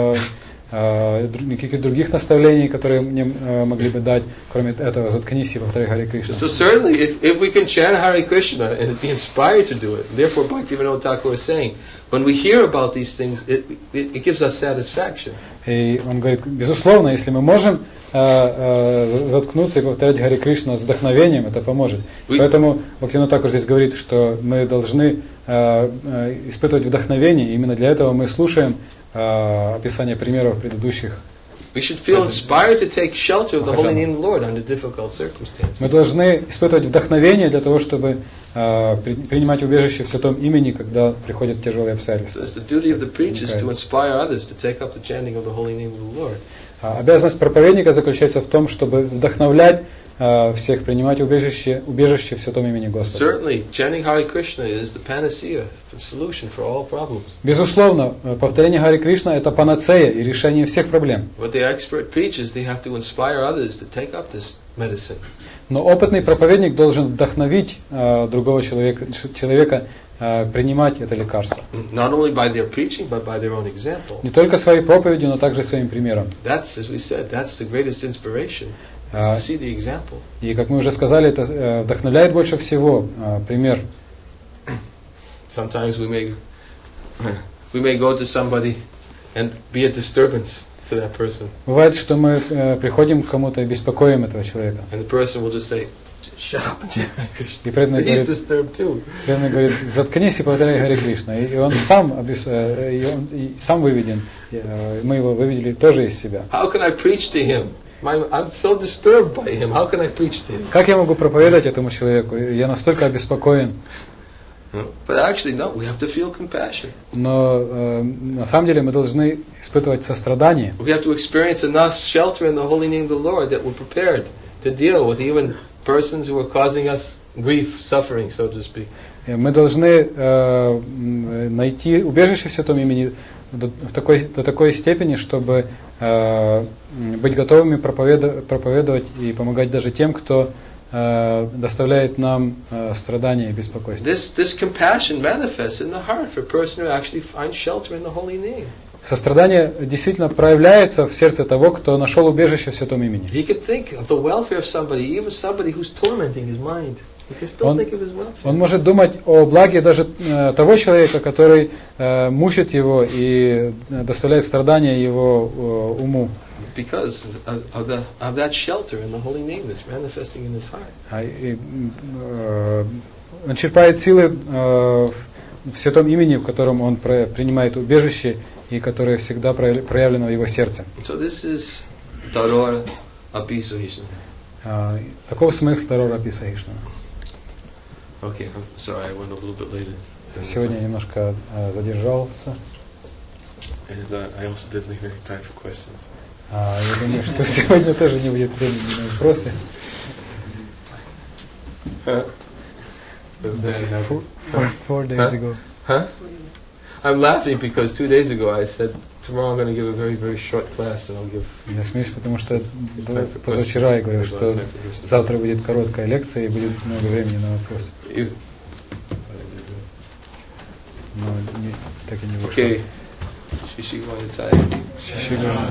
никаких других наставлений, которые мне могли бы дать, кроме этого: заткнись и повторяй Харе Кришна? So certainly, if we can chant Hare Krishna and be inspired to do it, therefore Bhaktivinoda Thakur was saying, when we hear about these things, it gives us satisfaction. И он говорит, безусловно, если мы можем заткнуться и повторять Харе Кришна с вдохновением, это поможет. Поэтому Бхактивинода Тхакур здесь говорит, что мы должны испытывать вдохновение, и именно для этого мы слушаем описание примеров предыдущих. We should feel inspired to take shelter of the holy name of the Lord under difficult circumstances. Мы должны испытывать вдохновение для того, чтобы принимать убежище в святом имени, когда приходят тяжелые обстоятельства. It's the duty of the preachers to inspire others to take up the chanting of the holy name of the Lord. Обязанность проповедника заключается в том, чтобы вдохновлять всех принимать убежище в святом имени Господа. Certainly, chanting Hare Krishna is the panacea, the solution for all problems. Безусловно, повторение Харе Кришна это панацея и решение всех проблем. But the expert preachers, they have to inspire others to take up this medicine. Но опытный проповедник должен вдохновить другого человека принимать это лекарство. Not only by their preaching, but by their own example. Не только своей проповедью, но также своим примером. That's, as we said, that's the greatest inspiration. To see the example. И как мы уже сказали, это вдохновляет больше всего пример. Sometimes we may go to somebody and be a disturbance to that person. Бывает, что мы приходим к кому-то и беспокоим этого человека. And the person will just say, "Shut up and chant Hare Krishna." И преданный говорит, заткнись и повторяй Харе Кришна. И он сам выведен. Мы его выведели тоже из себя. How can I preach to him? I'm so disturbed by him. How can I preach to him? Как я могу проповедовать этому человеку? Я настолько обеспокоен. But actually, no, we have to feel compassion. Но на самом деле мы должны испытывать сострадание. We have to experience enough shelter in the holy name of the Lord that we're prepared to deal with even persons who are causing us grief, suffering, so to speak. Мы должны найти убежище в святом имени до такой степени, чтобы быть готовыми проповедовать и помогать даже тем, кто доставляет нам страдания и беспокойство. This compassion manifests in the heart for a person who actually finds shelter in the holy name. Сострадание действительно проявляется в сердце того, кто нашел убежище в святом имени. He could think of the welfare of somebody, even somebody who's tormenting his mind. He can still think of his welfare. Он может думать о благе даже того человека, который мучит его и доставляет страдания его уму. Because of that shelter in the holy name that's manifesting in his heart. Он черпает силы в святом имени, в котором он принимает убежище и которое всегда проявлено в его сердце. So this is Tarora Apisahishna. Такого смысла Тарора Аписахишна. Okay, I'm sorry, I went a little bit later. Сегодня немножко задержался. And I also didn't leave any time for questions. Я думаю, что сегодня тоже не будет времени на вопросы. 4 days ago. Huh? I'm laughing because 2 days ago I said tomorrow I'm going to give a very, very short class and I'll give. Я смеюсь, потому что позавчера я говорил, что завтра будет короткая лекция и будет много времени на вопросы. но так и не вышло. Okay. Shishigwanataya.